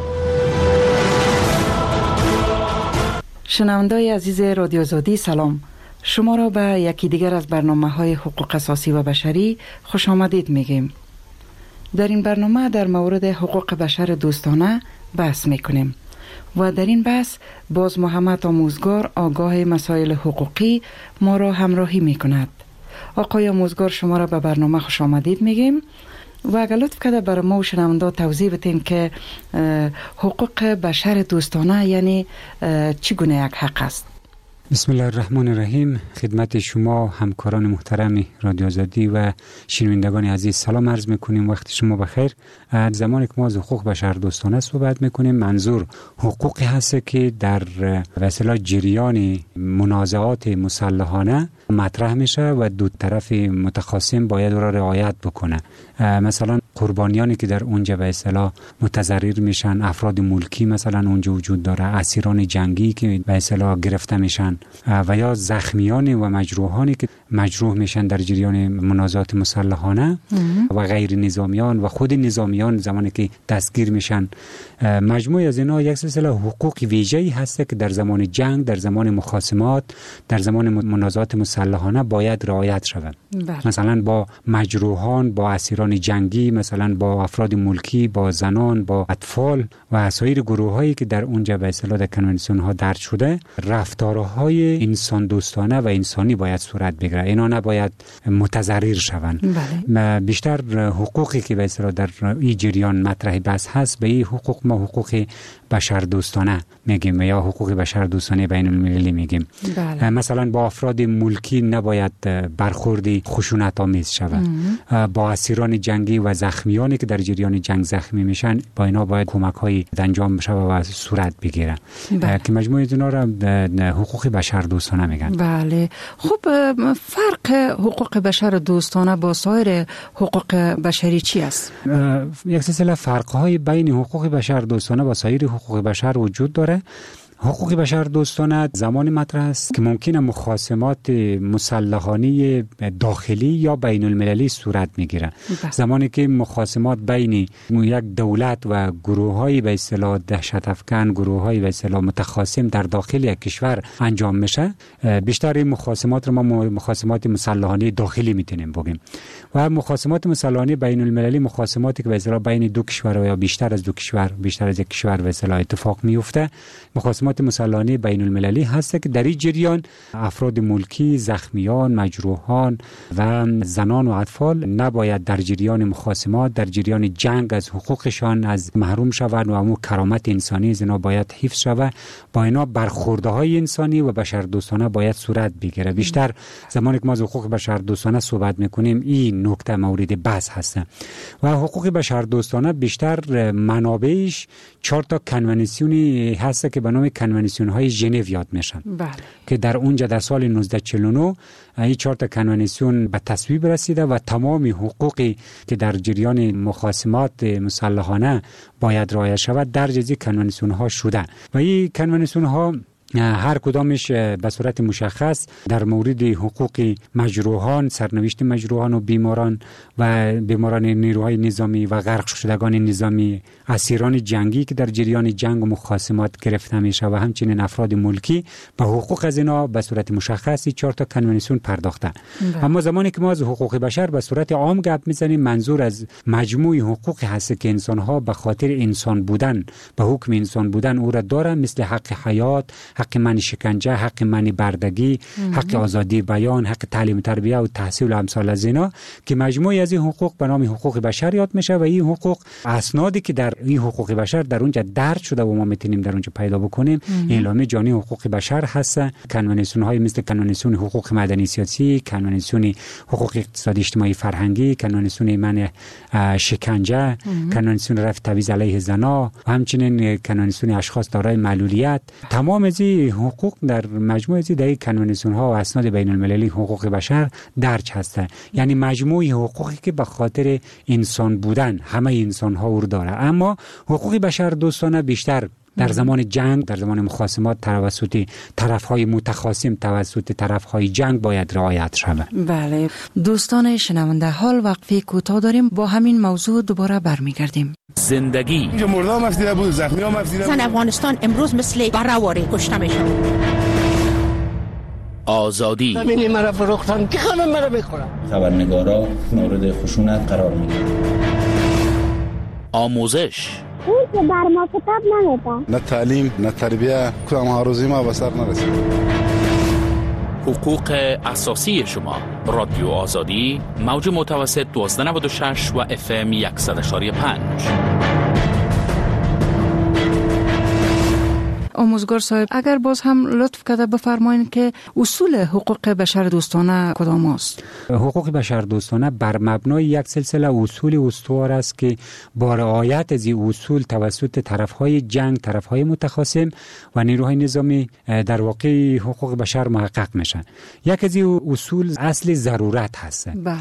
شنوندای عزیز رادیو آزادی سلام. شما را به یکی دیگر از برنامه‌های حقوق اساسی و بشری خوش آمدید میگیم. در این برنامه در مورد حقوق بشر دوستانه بحث میکنیم و در این بحث باز محمد آموزگار آگاه مسائل حقوقی ما را همراهی میکند. آقای آموزگار شما را به برنامه خوش آمدید میگیم و اگر لطف کرده برای ما و شنونده توضیح بدین که حقوق بشر دوستانه یعنی چگونه یک حق است؟ بسم الله الرحمن الرحیم. خدمت شما همکاران محترم رادیو آزادی و شنوندگان عزیز سلام عرض میکنیم. وقت شما بخیر. زمانی که ما از حقوق بشر دوستانه صحبت میکنیم منظور حقوقی هست که در وسیله جریان منازعات مسلحانه مطرح میشه و دو طرف متخاصم باید را رعایت بکنه. مثلا قربانیانی که در اونجا به اصطلاح متضرر میشن، افراد ملکی مثلا اونجا وجود داره، اسیران جنگی که به اصطلاح گرفته میشن و یا زخمیان و مجروحانی که مجروح میشن در جریان منازعات مسلحانه و غیر نظامیان و خود نظامیان زمانی که دستگیر میشن. مجموعه از اینا یک سلسله حقوق ویژه‌ای هست که در زمان جنگ، در زمان مخاصمات، در زمان منازعات مسلحانه باید رعایت شود. مثلا با مجروحان، با اسیران جنگی، مثلا با افراد ملکی، با زنان، با اطفال و سایر گروه‌هایی که در اونجا به اصطلاح در کنوانسیون ها درج شده، رفتارهای انسان دوستانه و انسانی باید صورت بگیره. اینا نباید متضرر شوند. بله. بیشتر حقوقی که به اصطلاح در این جریان مطرح بحث هست به این حقوق ما حقوق بشر دوستانه میگیم یا حقوق بشر دوستانه بین المللی میگیم. بله. مثلا با افراد ملکی نباید برخوردی خشونت آمیز شود. با اسیران جنگی و زخمیانی که در جریان جنگ زخمی میشن با اینا باید کمک های انجام بشه و صورت بگیره. بله. که مجموعه اینا را حقوق بشر دوستانه میگن. بله. خب فرق حقوق بشر دوستانه با سایر حقوق بشری چی است؟ یک سلسله فرق های بین حقوق بشر دوستانه و سایر حقوق بشر وجود داره. حقوق بشر دوستانه زمانی مطرح است که ممکنه مخاصمات مسلحانه داخلی یا بین المللی صورت میگیره. زمانی که مخاصمات بین یک دولت و گروه‌های به اصطلاح دهشت افکن، گروه‌های به اصطلاح متخاصم در داخل یک کشور انجام میشه، بیشتر این مخاصمات رو ما مخاصمات مسلحانه داخلی میتونیم بگیم. و مخاصمات مسلحانه بین المللی مخاصماتی که به اصطلاح بین دو کشور یا بیشتر از دو کشور، بیشتر از یک کشور به اصطلاح اتفاق میفته. مخاصمات مسلحانه بین المللی هست که در این جریان افراد ملکی، زخمیان، مجروحان و زنان و اطفال نباید در جریان مخاصمات، در جریان جنگ از حقوقشان از محروم شوند و امو کرامت انسانی از اینا باید حفظ شود. با اینا برخوردهای انسانی و بشر دوستانه باید صورت بگیره. بیشتر زمانی که ما از حقوق بشر دوستانه صحبت میکنیم این نکته مورد بحث هست. و حقوق بشر دوستانه بیشتر منابعش چهار تا کنوانسیونی هست که به نام کنوانسیون های ژنو یاد میشن. بله. که در اونجا در سال نوزده چهل و نه این چهار تا کنوانسیون به تصویب رسیده و تمام حقوقی که در جریان مخاصمات مسلحانه باید رعایت شود در جزی کنوانسیون ها شده و این کنوانسیون ها هر کدامش به صورت مشخص در مورد حقوق مجروحان، سرنوشت مجروحان و بیماران و بیماران نیروهای نظامی و غرق شدگان نظامی، اسیران جنگی که در جریان جنگ و مخاصمات گرفته میشه و همچنین افراد ملکی به حقوق از اینا به صورت مشخصی چهار تا کنوانسیون پرداخته. ده. اما زمانی که ما از حقوق بشر به صورت عام گپ میزنیم منظور از مجموع حقوقی هست که انسان ها به خاطر انسان بودن، به حکم انسان بودن او را دارن، مثل حق حیات، حق من شکنجه، حق من بردگی، حق آزادی بیان، حق تعلیم تربیه و تحصیل و امثال از اینا که مجموعی از این حقوق به نام حقوق بشر یاد میشه و این حقوق اسنادی که در این حقوق بشر در اونجا درج شده و ما میتونیم در اونجا پیدا بکنیم اعلامیه جهانی حقوق بشر هست، کنوانسیون های مثل کنوانسیون حقوق مدنی سیاسی، کنوانسیون حقوق اقتصادی اجتماعی فرهنگی، کنوانسیون من شکنجه، کنوانسیون رفع تبعیض علیه زنان و همچنین کنوانسیون اشخاص دارای معلولیت. تمام از این حقوق در مجموعه از این کنوانسیون ها و اسناد بین المللی حقوق بشر درج هسته، یعنی مجموعه حقوقی که به خاطر انسان بودن همه انسان ها رو داره. اما حقوق بشر دوستانه بیشتر در زمان جنگ، در زمان مخاصمات توسط طرف‌های متخاصم، توسط طرف‌های جنگ باید رعایت شود. بله دوستان شنونده، حال وقفه کوتاه داریم، با همین موضوع دوباره برمیگردیم. زندگی اینجا مردم افزیده بود، زخمی هم افزیده بود. زن افغانستان امروز مثل بره‌واره کشته میشه. آزادی همین مرا فروختن که خانم مرا بخورن. خبرنگارا مورد خشونت قرار میگیرن. آموزش اون که بر ما کتاب نمیدن، نه تعلیم نه تربیه، کدام هاروزی ما به سر نرسید. حقوق اساسی شما. رادیو آزادی، موج متوسط دوازده نود و شش و اف ام صد و یک و پنج. آموزگار صاحب، اگر باز هم لطف کرده بفرمایید که اصول حقوق بشر دوستانه کدام است؟ حقوق بشر دوستانه بر مبنای یک سلسله اصول استوار است که با رعایت از این اصول توسط طرفهای جنگ، طرفهای متخاصم و نیروهای نظامی در واقع حقوق بشر محقق میشن. یک از این اصول اصل ضرورت هست. بله.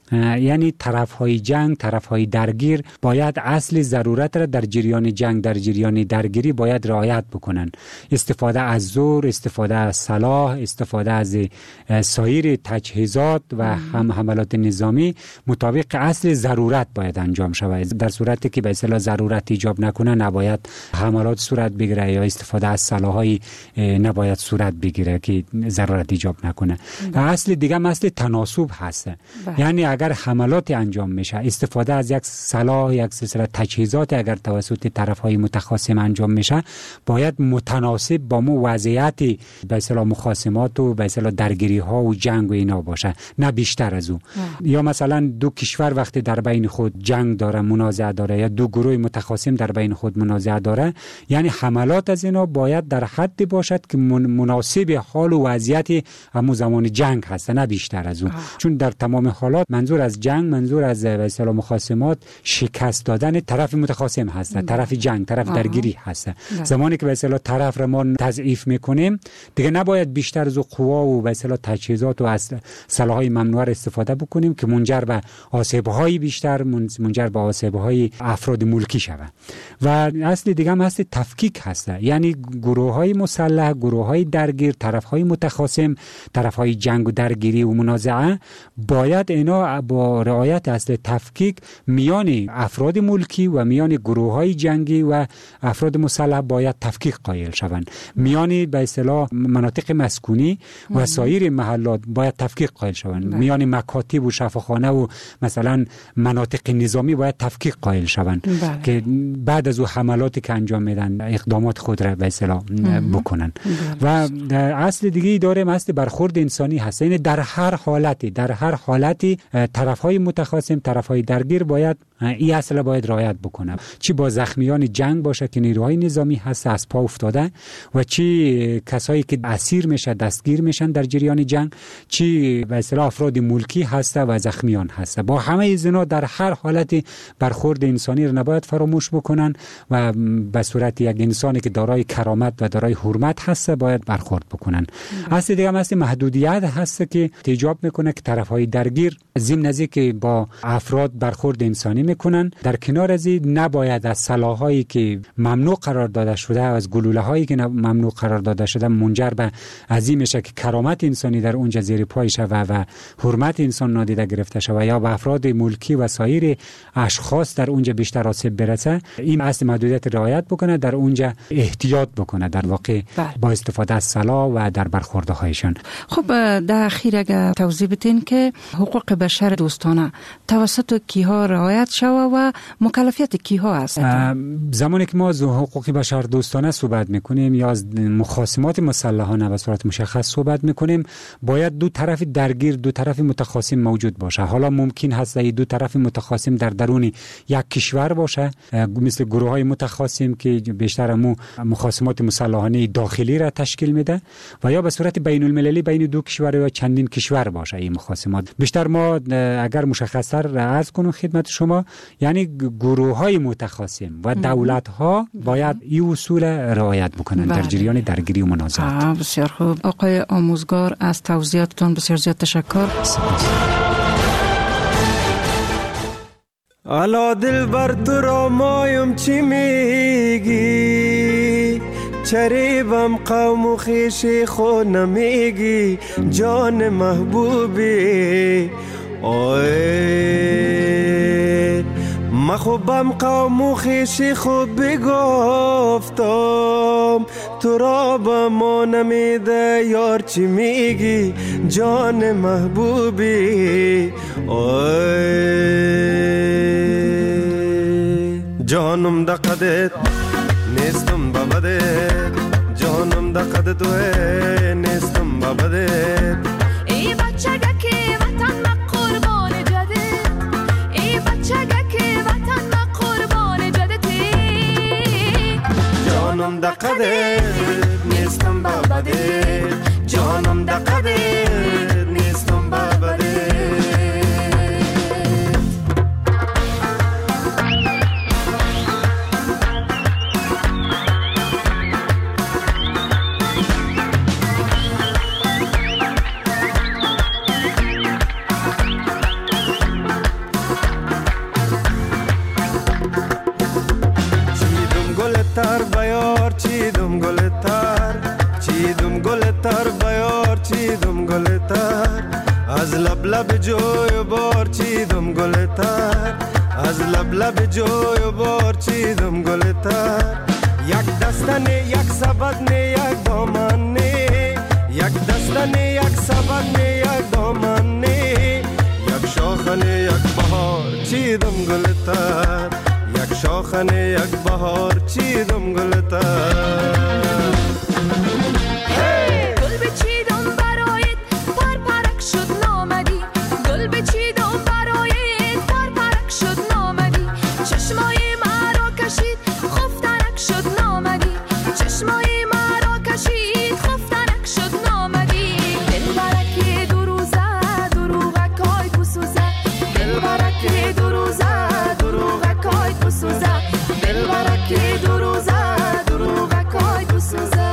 یعنی طرفهای جنگ، طرفهای درگیر باید اصل ضرورت را در جریان جنگ، در جریان درگیری باید رعایت بکنن. استفاده از زور، استفاده از سلاح، استفاده از سایر تجهیزات و هم حملات نظامی مطابق اصل ضرورت باید انجام شود. در صورتی که به اصطلاح ضرورت ایجاب نکنه نباید حملات صورت بگیره یا استفاده از سلاح‌های نباید صورت بگیره که ضرورت ایجاب نکنه. اصل دیگه اصل تناسب هست. یعنی اگر حملات انجام میشه، استفاده از یک سلاح، یک سلسله تجهیزات اگر توسط طرف‌های متخاصم انجام میشه، باید متناسب با مو وضعیت به اصطلاح مخاصمات و به اصطلاح درگیری ها و جنگ و اینا باشه، نه بیشتر از او. یا مثلا دو کشور وقتی در بین خود جنگ داره، منازعه داره، یا دو گروه متخاصم در بین خود منازعه داره، یعنی حملات از اینا باید در حدی باشد که مناسب حال و وضعیت همون زمان جنگ هست، نه بیشتر از او. چون در تمام حالات منظور از جنگ، منظور از به اصطلاح مخاصمات شکست دادن طرف متخاصم هست، طرف جنگ، طرف درگیری هست. زمانی که به اصطلاح طرف را ما تضعیف میکنیم، دیگه نباید بیشتر از قوا و به اصطلاح تجهیزات و سلاح‌های ممنوعه استفاده بکنیم که منجر به آسیب‌های بیشتر، منجر به آسیب‌های افراد ملکی شود. و اصل دیگه هم هست تفکیک هست، یعنی گروه‌های مسلح، گروه‌های درگیر، طرف‌های متخاصم، طرف‌های جنگ و درگیری و منازعه باید اینا با رعایت اصل تفکیک میان افراد ملکی و میان گروه‌های جنگی و افراد مسلح باید تفکیک قائل شوند. میان به اصطلاح مناطق مسکونی و سایر محلات باید تفکیک قائل شوند. میان مکاتب و شفاخانه و مثلا مناطق نظامی باید تفکیک قائل شوند که بعد از او حملاتی که انجام میدن اقدامات خود را به اصطلاح بکنن. و اصل دیگه ای داره، اصل برخورد انسانی هست. یعنی در هر حالتی، در هر حالتی طرف‌های متخاصم، طرف‌های درگیر باید این اصل باید رعایت بکنه. چی با زخمیان جنگ باشه که نیروهای نظامی هست از پا افتاده، و چی کسایی که اسیر میشه، دستگیر میشن در جریان جنگ، چی به اصطلاح افراد ملکی هست و زخمیان هست. با همه اینا در هر حالتی برخورد انسانی رو نباید فراموش بکنن و به صورت یک انسانی که دارای کرامت و دارای حرمت هست باید برخورد بکنن. اصل دیگه هم اصل محدودیت هست که ایجاب میکنه که طرفهای درگیر ضمن از که با افراد برخورد انسانی میکنن، در کنار از این نباید از سلاحایی که ممنوع قرار داده شده، از گلوله هایی که ممنوع قرار داده شده منجر به عظیم میشه که کرامت انسانی در اونجا زیر پای شود و حرمت انسان نادیده گرفته شود یا به افراد ملکی و سایر اشخاص در اونجا بیشتر آسیب برسه. این اصل محدودیت رعایت بکنه، در اونجا احتیاط بکنه در واقع با استفاده از سلاح و در برخوردهایشان. خب در اخیر اگر توضیح بدین که حقوق بشر بیشتر دوستانه توسط کیها رعایت شود و مکلفیت کیها است؟ زمانی که ما از حقوق بشر دوستانه صحبت میکنیم یا از مخاصمات مسلحانه به صورت مشخص صحبت میکنیم، باید دو طرف درگیر، دو طرف متخاصم موجود باشه. حالا ممکن هست این دو طرف متخاصم در درون یک کشور باشه، مثل گروه های متخاصم که بیشتر مو مخاصمات مسلحانه داخلی را تشکیل میده، و یا به صورت بین المللی بین دو کشور یا چندین کشور باشه این مخاصمات. بیشتر ما اگر مشخص‌تر عرض کنم خدمت شما، یعنی گروه های متخاصم و دولت ها باید این اصول رعایت بکنن در جریان درگیری و منازعات. بسیار خوب آقای آموزگار، از توضیحاتتون بسیار زیاد تشکر. الا دل بر تو را مایم چی میگی، چریبم قوم و خیشی خود نمیگی، جان محبوبی آی مخوبم قوم و خیشی خود بگفتم، تو را با ما نمیده یار چی میگی، جان محبوبی آی جانم دا قدت نیستم بابدت، جانم دا قدت توه نیستم بابدت. ای بچه که وطن ما قربان جدت، ای بچه که وطن ما قربان جدتی، جانم دا قدت نیستم بابدت، جانم دا قدت نیستم بابدت. تر بیار چیدم گل تر، چیدم گل تر بیار چیدم گل تر، از لب لب جوی بار چیدم گل تر، از لب لب جوی بار چیدم گل تر. یک دستنه یک سبدنه یک دامنه، یک دستنه یک سبدنه یک دامنه، یک شاخنه یک بهار چیدم گل تر، یک شاخنه یک بهار چیدم گل تر. گل بچیدم برایت پر پرک شد نامدی، گل بچیدم برایت پر پرک شد نامدی، چشمای مرا کشید خفتنک شد نامدی، چشمای مرا کشید خفتنک شد نامدی. دل برکی دو روزه دروغکای پسوزه، دل برکی دو روزه دروغکای پسوزه، دل برکی دو روزه دروغکای پسوزه.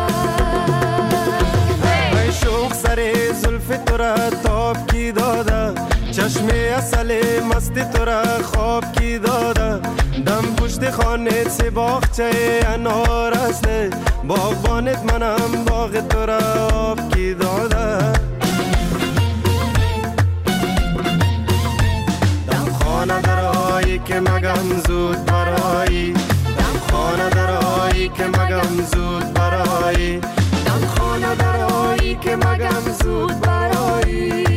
ای شوق سر زلف تو را تاب کی داده، چشم اصل مست تو را خواب کی داده، دم پشت خانه سی باغچه انار است، باغبانت منم باغ تو را آب کی داده. دم خانه درایی که مگم زود برایی، دم خانه درایی که مگم زود برایی، دم خانه درایی که مگم زود برایی.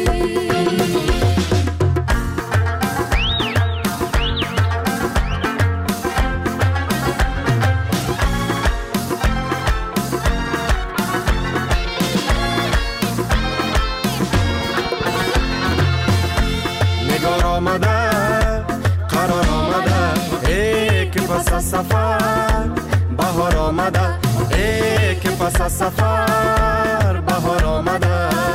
نگار آمده قرار آمده، ای که پس از سفر بهار آمده، ای که پس از سفر بهار آمده.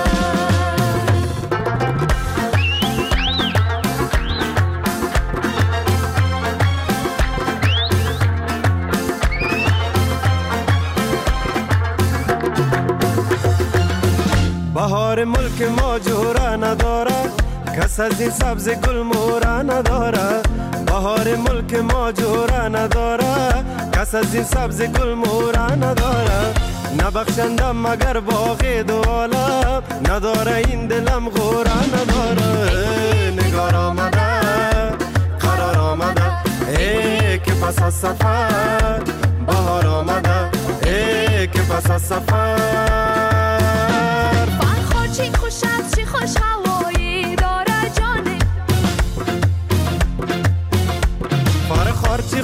بهار ملک ما جورا نداره، کس از این سبز گل مورا نداره، بهار ملک ما جورا نداره، کس از این سبز گل مورا نداره. نبخشندم مگر باغ دو عالم، نداره این دلم غورا نداره. نگار آمده قرار آمده، ای که پس از سفر بهار آمده، ای که پس از سفر. چی خوش از چی خوش هوایی داره جان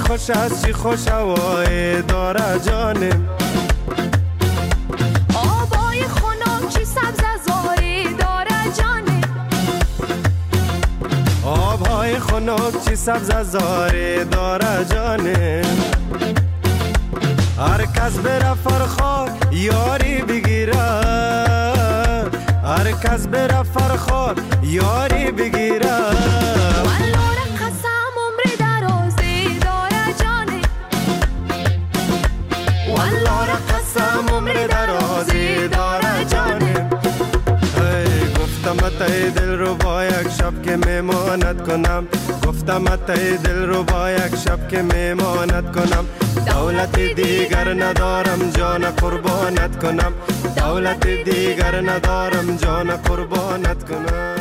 خوش است چی خوش هوای داره جانم، آبای خنک چی سبز زاری داره جانم، آبهای خنک چی سبز زاری داره جانم. هر کس بره فرخار یاری بگیره، هر کس بره فرخار یاری بگیره. والله قسم عمر درازی داره جانم، والله قسم عمر درازی داره جانم. ای گفتم ای دل رو با یک شب که میمانت کنم، گفتم ای دل رو با یک شب که میمانت کنم. دولت دیگر ندارم جان قربانت کنم، دولت دیگر ندارم جان قربانت کنم.